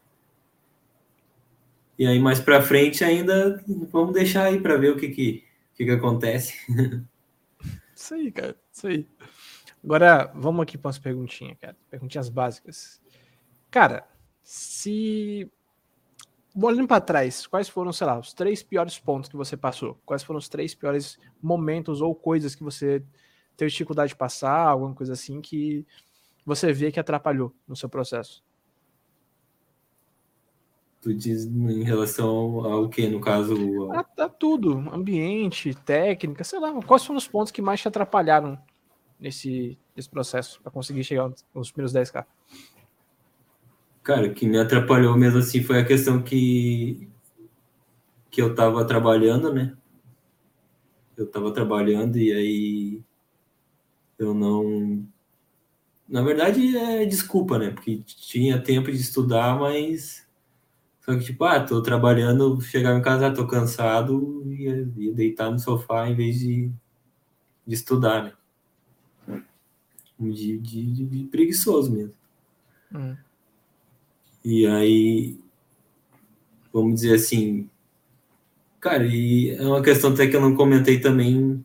E aí mais para frente ainda vamos deixar aí para ver o que que, que que acontece. Isso aí, cara. Isso aí. Agora, vamos aqui para umas perguntinhas, cara. Perguntinhas básicas. Cara, Se... Olhando para trás, quais foram, sei lá, os três piores pontos que você passou? Quais foram os três piores momentos ou coisas que você teve dificuldade de passar, alguma coisa assim que você vê que atrapalhou no seu processo? Tu diz em relação ao que, no caso? A, a tudo, ambiente, técnica, sei lá. Quais foram os pontos que mais te atrapalharam nesse, nesse processo para conseguir chegar nos primeiros dez K? Cara, o que me atrapalhou mesmo assim foi a questão que, que eu tava trabalhando, né? Eu tava trabalhando e aí eu não... Na verdade, é desculpa, né? Porque tinha tempo de estudar, mas... Só que, tipo, ah, tô trabalhando, chegava em casa, ah, tô cansado, ia, ia deitar no sofá em vez de, de estudar, né? De, de, de preguiçoso mesmo. Hum. E aí, vamos dizer assim... Cara, e é uma questão até que eu não comentei também...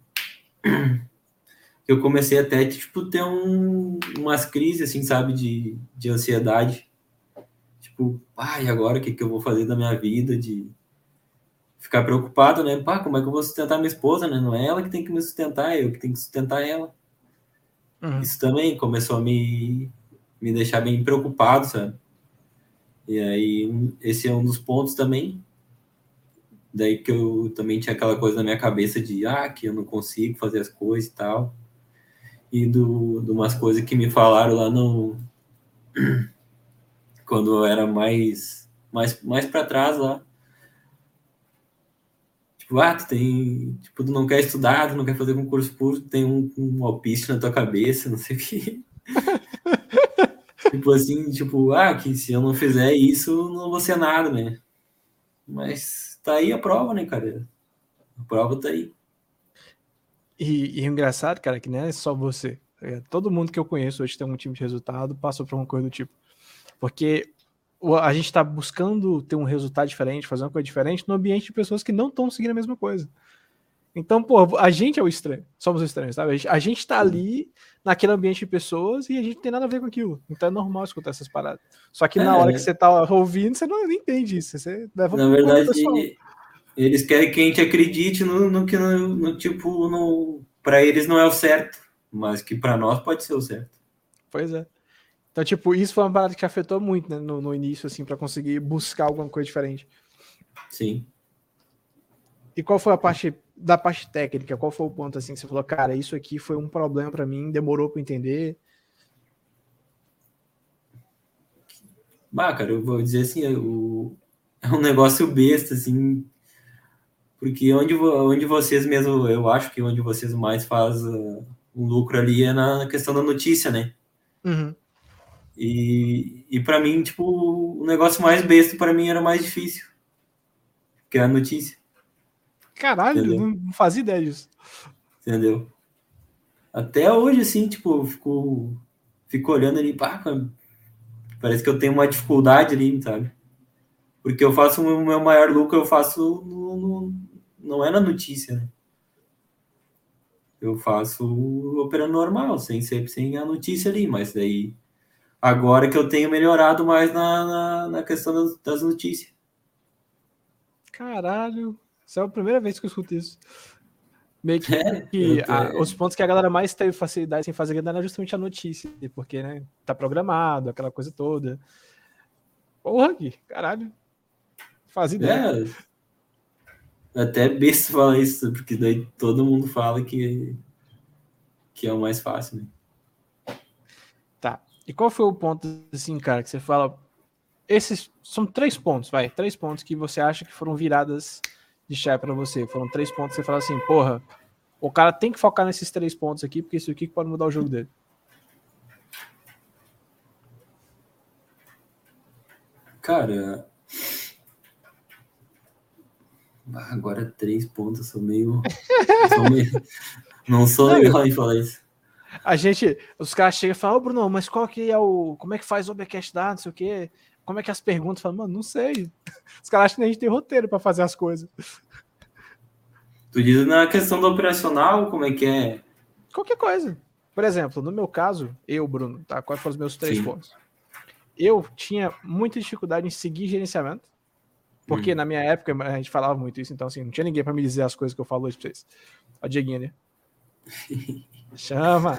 Eu comecei até, tipo, ter um, umas crises, assim, sabe, de, de ansiedade. Tipo, ah, e agora o que, que eu vou fazer da minha vida? De ficar preocupado, né? Pá, como é que eu vou sustentar minha esposa, né? Não é ela que tem que me sustentar, é eu que tenho que sustentar ela. Uhum. Isso também começou a me, me deixar bem preocupado, sabe? E aí, esse é um dos pontos também. Daí que eu também tinha aquela coisa na minha cabeça de, ah, que eu não consigo fazer as coisas e tal. E do, de umas coisas que me falaram lá no... Quando eu era mais, mais, mais para trás lá. Tipo, ah, tu tem... Tipo, tu não quer estudar, tu não quer fazer concurso público, tem um, um alpiste na tua cabeça, não sei o quê. Tipo assim, tipo, ah, que se eu não fizer isso, não vou ser nada, né? Mas tá aí a prova, né, cara? A prova tá aí. E, e o engraçado, cara, que não é só você. É, todo mundo que eu conheço hoje tem um time de resultado, passou por uma coisa do tipo. Porque o- a gente tá buscando ter um resultado diferente, fazer uma coisa diferente no ambiente de pessoas que não estão seguindo a mesma coisa. Então, pô, a gente é o estranho. Somos os estranhos, sabe? A gente, a gente tá ali naquele ambiente de pessoas e a gente não tem nada a ver com aquilo. Então é normal escutar essas paradas. Só que na hora que É, você tá ouvindo, você não entende isso. Você leva na por conta pessoal. verdade, eles querem que a gente acredite no, no que, no, no tipo, no... Pra eles não é o certo, mas que pra nós pode ser o certo. Pois é. Então, tipo, isso foi uma parada que afetou muito, né, no, no início, assim, pra conseguir buscar alguma coisa diferente. Sim. E qual foi a parte da parte técnica? Qual foi o ponto, assim, que você falou, cara, isso aqui foi um problema pra mim, demorou pra entender? Bah, cara, eu vou dizer assim, o... é um negócio besta, assim, porque onde, onde vocês mesmo, eu acho que onde vocês mais fazem uh, o lucro ali é na questão da notícia, né? Uhum. E, e para mim, tipo, o negócio mais besta para mim era mais difícil, que é a notícia, Caralho, entendeu? não, não fazia ideia disso. Entendeu? Até hoje, assim, tipo, eu fico, fico olhando ali, pá, parece que eu tenho uma dificuldade ali, sabe? Porque eu faço o meu maior lucro, eu faço no, no, não é na notícia, né? Eu faço operando normal, sem ser sem a notícia ali, mas daí agora que eu tenho melhorado mais na, na, na questão das, das notícias. Caralho, isso é a primeira vez que eu escuto isso. Meio que, É, que eu tô, a, é, os pontos que a galera mais teve facilidade em fazer grana era justamente a notícia, porque, né, tá programado, aquela coisa toda. Porra, Gui, caralho, faz ideia. é, até besta falar isso, porque daí todo mundo fala que, que é o mais fácil, né? Tá, e qual foi o ponto, assim, cara, que você fala, esses são três pontos, vai, três pontos que você acha que foram viradas de chave pra você, foram três pontos que você fala assim, porra, o cara tem que focar nesses três pontos aqui, porque isso aqui pode mudar o jogo dele. Cara, agora três pontos, sou meio, sou meio não sou Não, legal em falar isso. a gente, os caras chegam e falam, ô Bruno, mas qual que é o, como é que faz o Overcast dado, não sei o quê, como é que é as perguntas, falam, mano, não sei, os caras acham que a gente tem roteiro pra fazer as coisas. Tu diz na questão do operacional, como é que é? Qualquer coisa. Por exemplo, no meu caso, eu, Bruno, tá, quais foram os meus três Sim, pontos? eu tinha muita dificuldade em seguir gerenciamento, porque hum. na minha época a gente falava muito isso, então assim, não tinha ninguém para me dizer as coisas que eu falo hoje pra vocês. Ó, Dieguinho ali. Chama!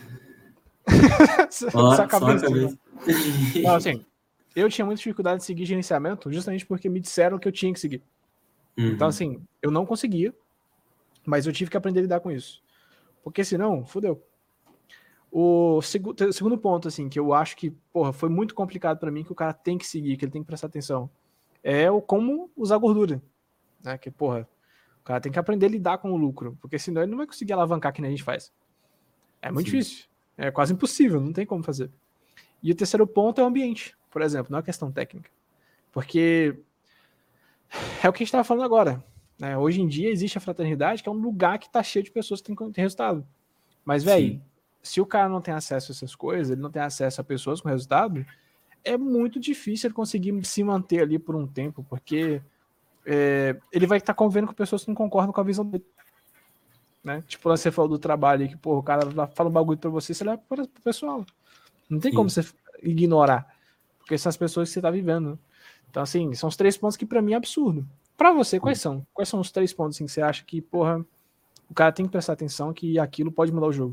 Ó, só a cabeça. Não, assim, eu tinha muita dificuldade em seguir gerenciamento justamente porque me disseram que eu tinha que seguir. Uhum. Então, assim, eu não conseguia, mas eu tive que aprender a lidar com isso. Porque senão, fudeu. O seg- segundo ponto, assim, que eu acho que, porra, foi muito complicado para mim, que o cara tem que seguir, que ele tem que prestar atenção, é o como usar gordura. Né? Que, porra, o cara tem que aprender a lidar com o lucro, porque senão ele não vai conseguir alavancar que nem a gente faz. É muito Sim. difícil. É quase impossível, não tem como fazer. E o terceiro ponto é o ambiente, por exemplo, não é questão técnica. Porque é o que a gente estava falando agora. Né? Hoje em dia existe a fraternidade, que é um lugar que está cheio de pessoas que têm resultado. Mas, velho, se o cara não tem acesso a essas coisas, ele não tem acesso a pessoas com resultado, é muito difícil ele conseguir se manter ali por um tempo, porque é, ele vai estar convivendo com pessoas que não concordam com a visão dele. Né? Tipo, você falou do trabalho, que porra, o cara fala um bagulho pra você, você leva pro pessoal. Não tem Sim. como você ignorar, porque são as pessoas que você tá vivendo. Então, assim, são os três pontos que pra mim é absurdo. Pra você, quais são? Quais são os três pontos assim, que você acha que, porra, o cara tem que prestar atenção que aquilo pode mudar o jogo?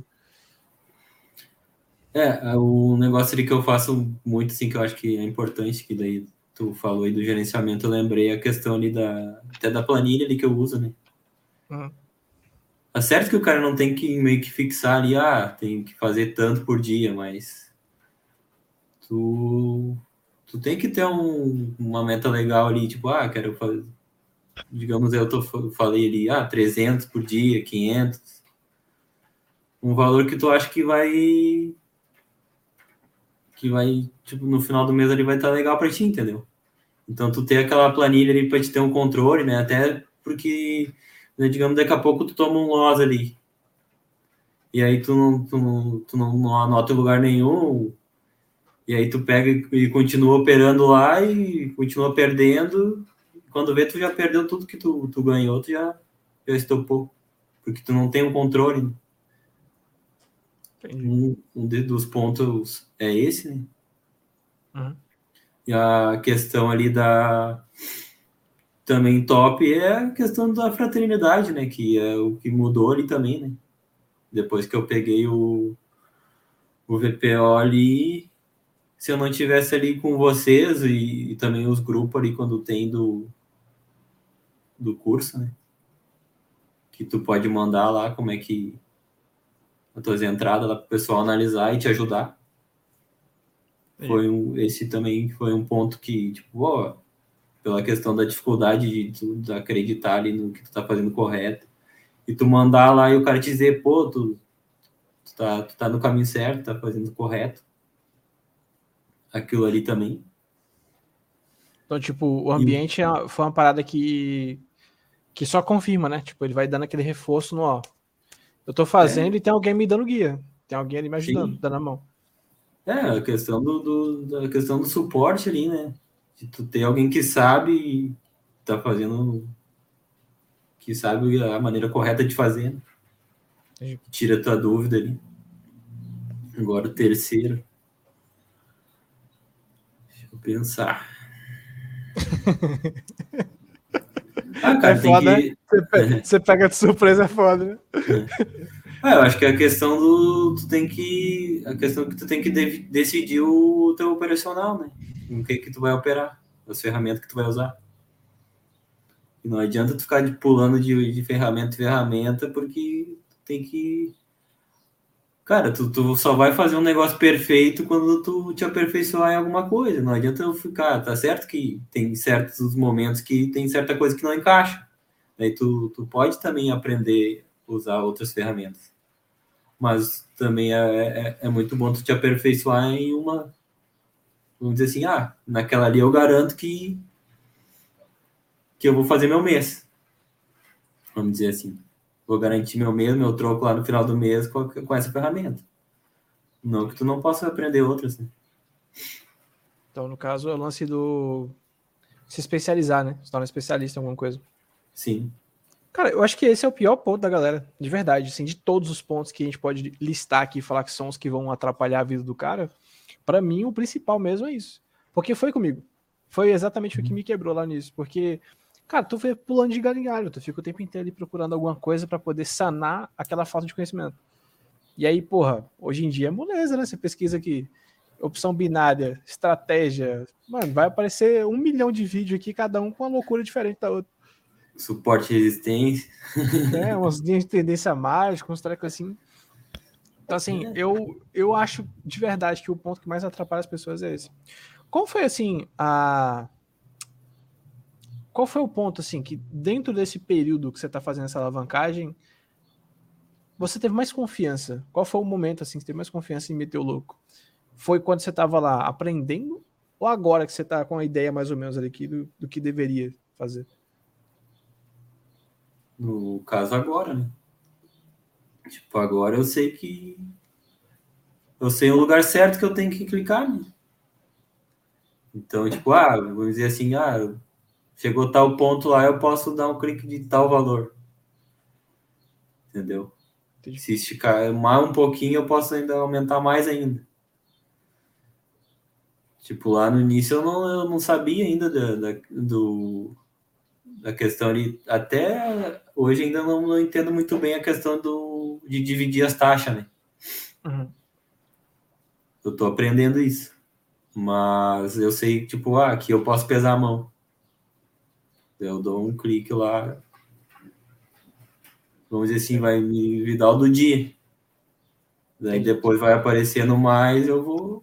É, o negócio ali que eu faço muito, assim, que eu acho que é importante, que daí tu falou aí do gerenciamento, eu lembrei a questão ali da, até da planilha ali que eu uso, né? Uhum. É certo que o cara não tem que meio que fixar ali, ah, tem que fazer tanto por dia, mas tu, tu tem que ter um, uma meta legal ali, tipo, ah, quero fazer, digamos, eu tô, falei ali, ah, trezentos por dia, quinhentos, um valor que tu acha que vai, que vai, tipo, no final do mês ali vai estar legal para ti, entendeu? Então, tu ter aquela planilha ali para te ter um controle, né, até porque, né, digamos, daqui a pouco tu toma um loss ali, e aí tu não, tu não, tu não anota em lugar nenhum, e aí tu pega e continua operando lá e continua perdendo, quando vê tu já perdeu tudo que tu, tu ganhou, tu já, já estopou, porque tu não tem um controle. Um, um dos pontos é esse, né? Uhum. E a questão ali da... também top é a questão da fraternidade, né? Que é o que mudou ali também, né? Depois que eu peguei o, o V P O ali, se eu não tivesse ali com vocês e, e também os grupos ali quando tem do, do curso, né? Que tu pode mandar lá como é que as tuas entradas lá para o pessoal analisar e te ajudar. Foi um, esse também foi um ponto que, tipo, ó, pela questão da dificuldade de tu de acreditar ali no que tu tá fazendo correto. E tu mandar lá e o cara te dizer, pô, tu, tu, tá, tu tá no caminho certo, tá fazendo correto. Aquilo ali também. Então, tipo, o ambiente e... foi uma parada que, que só confirma, né? Tipo, ele vai dando aquele reforço no, ó, eu tô fazendo é. e tem alguém me dando guia. Tem alguém ali me ajudando, Sim. dando a mão. É, a questão do, do, da questão do suporte ali, né? De tu ter alguém que sabe e tá fazendo... que sabe a maneira correta de fazer. Né? Tira a tua dúvida ali. Agora o terceiro. Deixa eu pensar. Ah, cara, é foda, tem que... Você pega, você pega de surpresa, é foda, né? É. Eu acho que a questão do... Tu tem que... A questão que tu tem que de, decidir o teu operacional, né? O que que tu vai operar. As ferramentas que tu vai usar. E não adianta tu ficar de, pulando de, de ferramenta em ferramenta, porque tu tem que... Cara, tu, tu só vai fazer um negócio perfeito quando tu te aperfeiçoar em alguma coisa. Não adianta eu ficar... Tá certo que tem certos momentos que tem certa coisa que não encaixa. Aí tu, tu pode também aprender a usar outras ferramentas. Mas também é, é, é muito bom tu te aperfeiçoar em uma... Vamos dizer assim, ah, naquela ali eu garanto que que eu vou fazer meu mês. Vamos dizer assim. Vou garantir meu mês, meu troco lá no final do mês com, com essa ferramenta. Não que tu não possa aprender outras, né? Então, no caso, é o lance do se especializar, né? Se tornar especialista em alguma coisa. Sim. Cara, eu acho que esse é o pior ponto da galera, de verdade, assim, de todos os pontos que a gente pode listar aqui e falar que são os que vão atrapalhar a vida do cara. Pra mim, o principal mesmo é isso. Porque foi comigo. Foi exatamente o que me quebrou lá nisso. Porque, cara, tu foi pulando de galho em galho. Tu fica o tempo inteiro ali procurando alguma coisa pra poder sanar aquela falta de conhecimento. E aí, porra, hoje em dia é moleza, né? Você pesquisa aqui, opção binária, estratégia. Mano, vai aparecer um milhão de vídeos aqui, cada um com uma loucura diferente da outra. Suporte e resistência. É, umas linhas de tendência mágica, uns trecos assim. Então, assim, eu, eu acho de verdade que o ponto que mais atrapalha as pessoas é esse. Qual foi, assim, a... Qual foi o ponto, assim, que dentro desse período que você tá fazendo essa alavancagem, você teve mais confiança? Qual foi o momento, assim, que você teve mais confiança em meter o louco? Foi quando você tava lá aprendendo ou agora que você tá com a ideia mais ou menos ali aqui do, do que deveria fazer? No caso agora, né? Tipo, agora eu sei que eu sei o lugar certo que eu tenho que clicar, né? Então, tipo, ah, vamos dizer assim, ah, chegou tal ponto lá, eu posso dar um clique de tal valor. Entendeu? Entendi. Se esticar mais um pouquinho, eu posso ainda aumentar mais ainda. Tipo, lá no início eu não, eu não sabia ainda da, da, do, da questão ali. Até hoje ainda não, não entendo muito bem a questão do, de dividir as taxas, né? Uhum. Eu tô aprendendo isso. Mas eu sei, tipo, ah, aqui eu posso pesar a mão. Eu dou um clique lá. Vamos dizer assim, vai me, me dar o do dia. Daí Entendi. depois vai aparecendo mais, eu vou.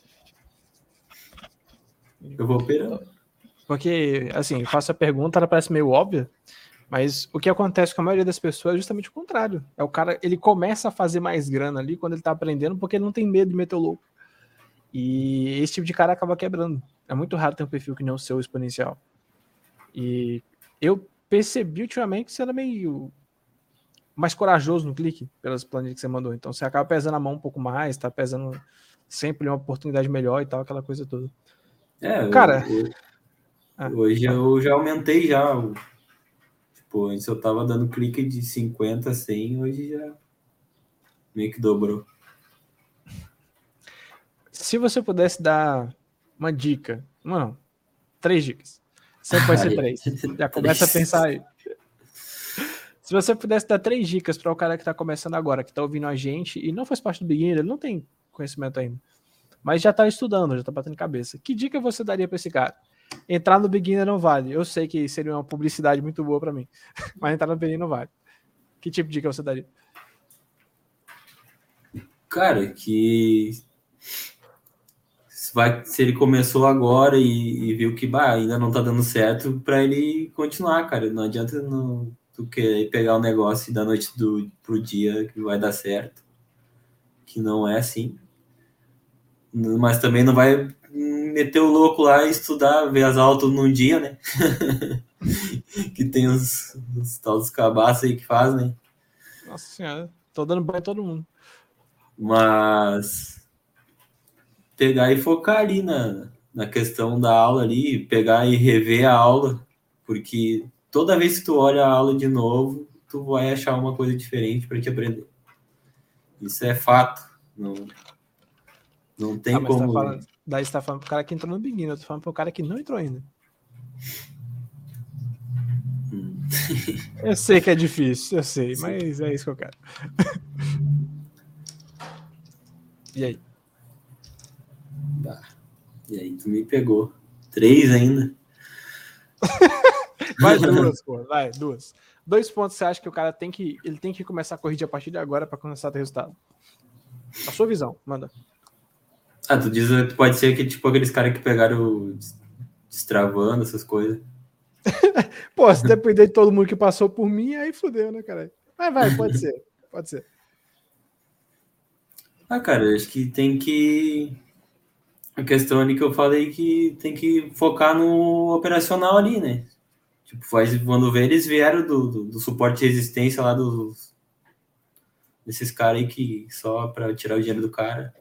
Eu vou operando. Porque, assim, eu faço a pergunta, ela parece meio óbvia, mas o que acontece com a maioria das pessoas é justamente o contrário. É o cara, ele começa a fazer mais grana ali quando ele tá aprendendo, porque ele não tem medo de meter o louco. E esse tipo de cara acaba quebrando. É muito raro ter um perfil que nem o seu exponencial. E eu percebi ultimamente que você era meio mais corajoso no clique pelas planilhas que você mandou. Então você acaba pesando a mão um pouco mais, tá pesando sempre uma oportunidade melhor e tal, aquela coisa toda. É, Cara, eu, ah, hoje fala. eu já aumentei já. Tipo, antes eu tava dando clique de cinquenta a cem, hoje já meio que dobrou. Se você pudesse dar uma dica, uma não, três dicas. Sempre vai ser três. Já começa a pensar aí. Se você pudesse dar três dicas para o cara que está começando agora, que está ouvindo a gente e não faz parte do beginner, ele não tem conhecimento ainda, mas já está estudando, já está batendo cabeça. Que dica você daria para esse cara? Entrar no beginner não vale. Eu sei que seria uma publicidade muito boa para mim, mas entrar no beginner não vale. Que tipo de dica você daria? Cara, que se, vai, se ele começou agora e, e viu que bah, ainda não tá dando certo, para ele continuar, cara. Não adianta não, tu querer pegar o negócio da noite do, pro dia que vai dar certo. Que não é assim. Mas também não vai meter o louco lá e estudar, ver as aulas num dia, né? Que tem os, os tal dos cabaços aí que fazem, né? Nossa senhora, tô dando banho a todo mundo. Mas pegar e focar ali na, na questão da aula ali, pegar e rever a aula, porque toda vez que tu olha a aula de novo, tu vai achar uma coisa diferente para te aprender. Isso é fato. Não, não tem Ah, mas tá como. falando, daí você tá falando pro cara que entrou no beginner, eu tô falando pro cara que não entrou ainda. Hum. Eu sei que é difícil, eu sei, mas é isso que eu quero. E aí? Bah. E aí tu me pegou. Três ainda. Vai duas, pô, vai, duas. Dois pontos você acha que o cara tem que. Ele tem que começar a corrigir a partir de agora para começar a ter resultado. A sua visão, manda. Ah, tu diz que pode ser que tipo aqueles caras que pegaram destravando essas coisas. Pô, se depender de todo mundo que passou por mim, aí fodeu, né, cara? Mas vai, pode ser. Pode ser. Ah, cara, acho que tem que. A questão ali que eu falei que tem que focar no operacional ali, né? Tipo, faz, quando vê, eles vieram do, do, do suporte de resistência lá dos, desses caras aí que só para tirar o dinheiro do cara.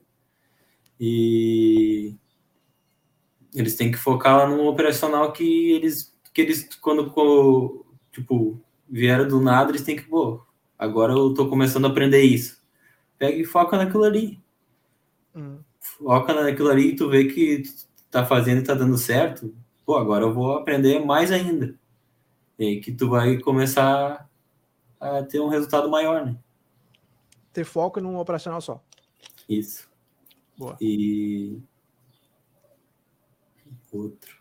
E eles têm que focar lá no operacional que eles, que eles quando, tipo, vieram do nada, eles têm que, pô, agora eu tô começando a aprender isso. Pega e foca naquilo ali. Hum. foca naquilo ali e tu vê que tu tá fazendo e tá dando certo, pô, agora eu vou aprender mais ainda. E aí que tu vai começar a ter um resultado maior, né? Ter foco num operacional só. Isso. Boa. E outro.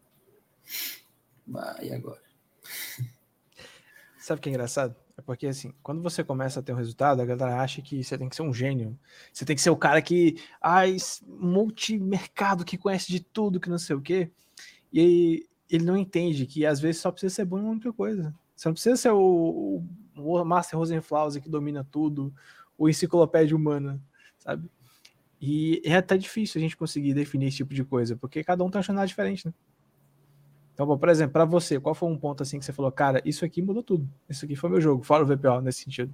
Vai agora. Sabe o que é engraçado? É porque, assim, quando você começa a ter um resultado, a galera acha que você tem que ser um gênio. Você tem que ser o cara que... Ai, multimercado, que conhece de tudo, que não sei o quê. E aí, ele não entende que, às vezes, só precisa ser bom em uma única coisa. Você não precisa ser o, o Master Rosenflauser que domina tudo, o enciclopédia humana, sabe? E é até difícil a gente conseguir definir esse tipo de coisa, porque cada um tem uma jornada diferente, né? Então, bom, por exemplo, para você, qual foi um ponto assim que você falou, cara, isso aqui mudou tudo. Isso aqui foi meu jogo, fora o V P O nesse sentido.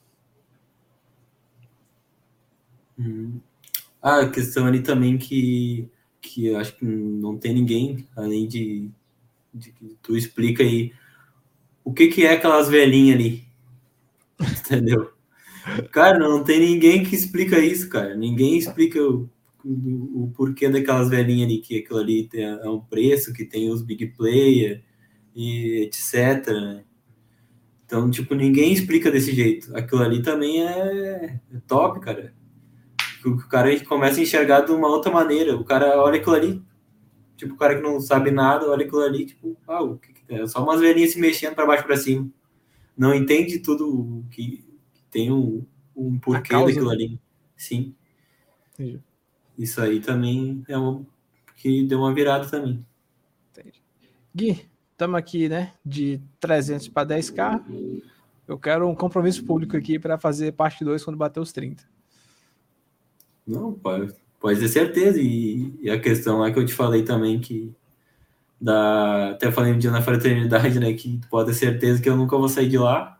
Hum. Ah, a questão ali também que, que eu acho que não tem ninguém, além de, de que tu explica aí o que, que é aquelas velhinhas ali, entendeu? Cara, não tem ninguém que explica isso, cara. Ninguém explica o, o, o porquê daquelas velhinhas ali, que aquilo ali tem, é um preço, que tem os big player e etcétera, né? Então, tipo, ninguém explica desse jeito. Aquilo ali também é, é top, cara. O cara começa a enxergar de uma outra maneira. O cara olha aquilo ali, tipo, o cara que não sabe nada, olha aquilo ali, tipo, ah, o que, que é? Só umas velhinhas se mexendo para baixo para cima. Não entende tudo que, que tem um, um porquê daquilo ali. Sim. Entendi. Isso aí também é um que deu uma virada também. Entendi. Gui, estamos aqui, né, de trezentos para dez K. Eu quero um compromisso público aqui para fazer parte dois quando bater os trinta. Não, pode, pode ter certeza. E, e a questão lá que eu te falei também, que da, até falei um dia na fraternidade, né, que pode ter certeza que eu nunca vou sair de lá.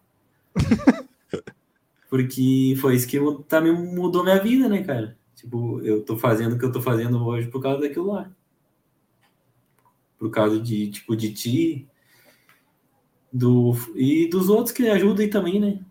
Porque foi isso que também mudou minha vida, né, cara? Tipo, eu tô fazendo o que eu tô fazendo hoje por causa daquilo lá. Por causa de, tipo, de ti do, e dos outros que ajudam aí também, né?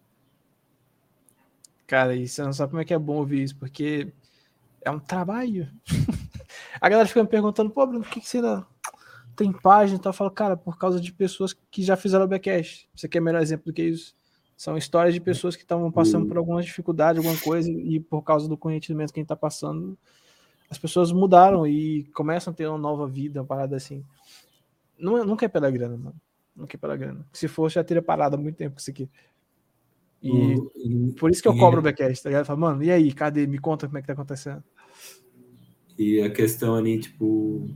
Cara, e você não sabe como é que é bom ouvir isso, porque é um trabalho. A galera fica me perguntando, pô, Bruno, por que, que você não tem página e tal? Eu falo, cara, por causa de pessoas que já fizeram o backcast. Você quer melhor exemplo do que isso? São histórias de pessoas que estavam passando por alguma dificuldade, alguma coisa, e por causa do conhecimento que a gente tá passando, as pessoas mudaram e começam a ter uma nova vida, uma parada assim. Não, nunca é pela grana, mano. Nunca é pela grana. Se fosse, já teria parado há muito tempo com isso aqui. E o, por isso que eu cobro o backcast, tá ligado? Falo, mano, e aí, cadê? Me conta como é que tá acontecendo. E a questão ali, tipo...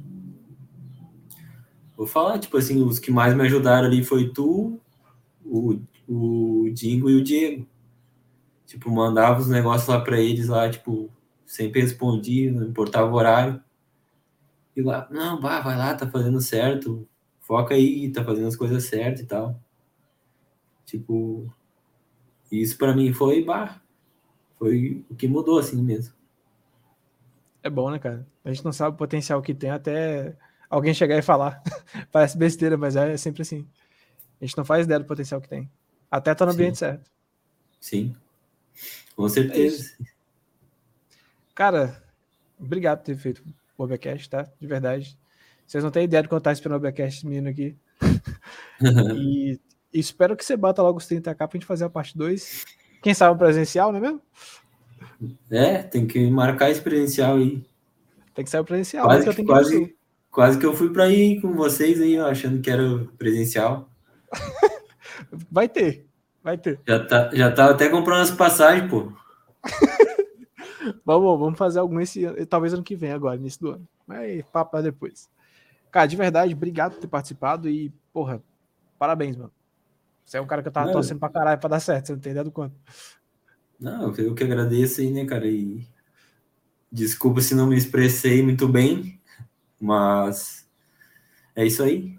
Vou falar, tipo assim, os que mais me ajudaram ali foi tu, o, o Dingo e o Diego. Tipo, mandava os negócios lá pra eles lá, tipo, sempre respondia, não importava o horário. E lá, não, bah, vai lá, tá fazendo certo, foca aí, tá fazendo as coisas certas e tal. Tipo, isso pra mim foi, bah, foi o que mudou assim mesmo. É bom, né, cara? A gente não sabe o potencial que tem até alguém chegar e falar. Parece besteira, mas é sempre assim. A gente não faz ideia do potencial que tem. Até tá no ambiente Sim. certo. Sim, com É certeza. isso. Cara, obrigado por ter feito o Overcast, tá? De verdade. Vocês não têm ideia de quanto tá esperando o Overcast menino aqui. E espero que você bata logo os trinta K pra gente fazer a parte dois. Quem sabe um presencial, não é mesmo? É, tem que marcar esse presencial aí. Tem que sair o presencial, nem Quase que eu que, tenho que ir no sul. quase, quase que eu fui pra ir com vocês aí, ó, achando que era presencial. Vai ter, vai ter. Já tá, já tava até comprando as passagens, pô. Vamos, vamos fazer algum esse ano, talvez ano que vem agora, início do ano. Mas papo pra depois. Cara, de verdade, obrigado por ter participado e, porra, parabéns, mano. Você é um cara que eu tava Não, torcendo pra caralho pra dar certo, você não tem ideia do quanto. não, eu que agradeço aí, né, cara? E desculpa se não me expressei muito bem, mas é isso aí.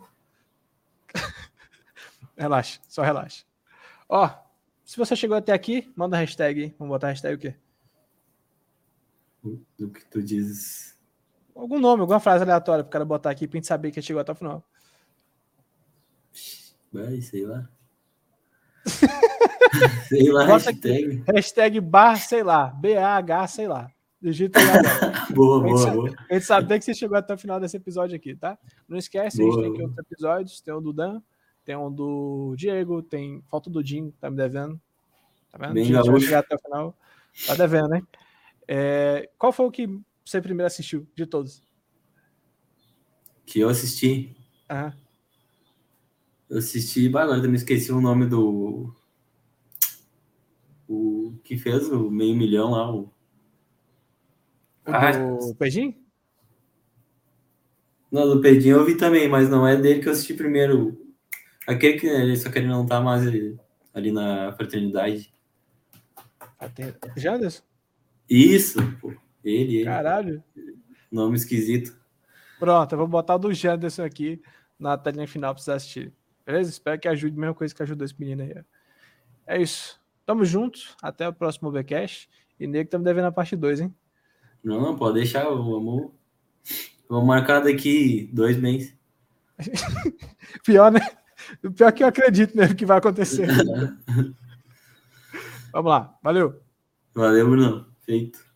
Relaxa, só relaxa. Ó, se você chegou até aqui, manda a hashtag aí. Vamos botar a hashtag o quê? Do que tu dizes. Algum nome, alguma frase aleatória pro cara botar aqui pra gente saber que chegou até o final. Vai, sei lá. Sei lá, Bota aqui, hashtag. hashtag bar, sei lá, B A H, sei lá. Digita aí agora. Boa, A gente, boa, sabe, boa. a gente sabe que você chegou até o final desse episódio aqui, tá? Não esquece, a gente Boa, tem aqui boa. outros episódios. Tem o do Dan, tem o do Diego, tem falta do Dinho, tá me devendo. Tá vendo? Bem A gente vai gaúcho. chegar até o final. Tá devendo, né? É, qual foi o que você primeiro assistiu de todos? Que eu assisti. Ah, Eu assisti, bah, agora eu me esqueci o nome do. O que fez o meio milhão lá. O, o ah, do Pejinho? não, do Pedinho eu vi também, mas não é dele que eu assisti primeiro. Aquele que ele só que ele não tá mais ali, ali na fraternidade. Janderson? Isso, pô. Ele, ele. Caralho. Nome esquisito. Pronto, eu vou botar o do Janderson aqui na telinha final pra vocês assistirem. Beleza? Espero que ajude, a mesma coisa que ajudou esse menino aí. É isso. Tamo junto. Até o próximo Ubcast. E Nego tá me devendo a parte dois, hein? Não, não, pode deixar, vamos. Vamos marcar daqui dois meses. Pior, né? O pior que eu acredito mesmo que vai acontecer. Vamos lá. Valeu. Valeu, Bruno. Feito.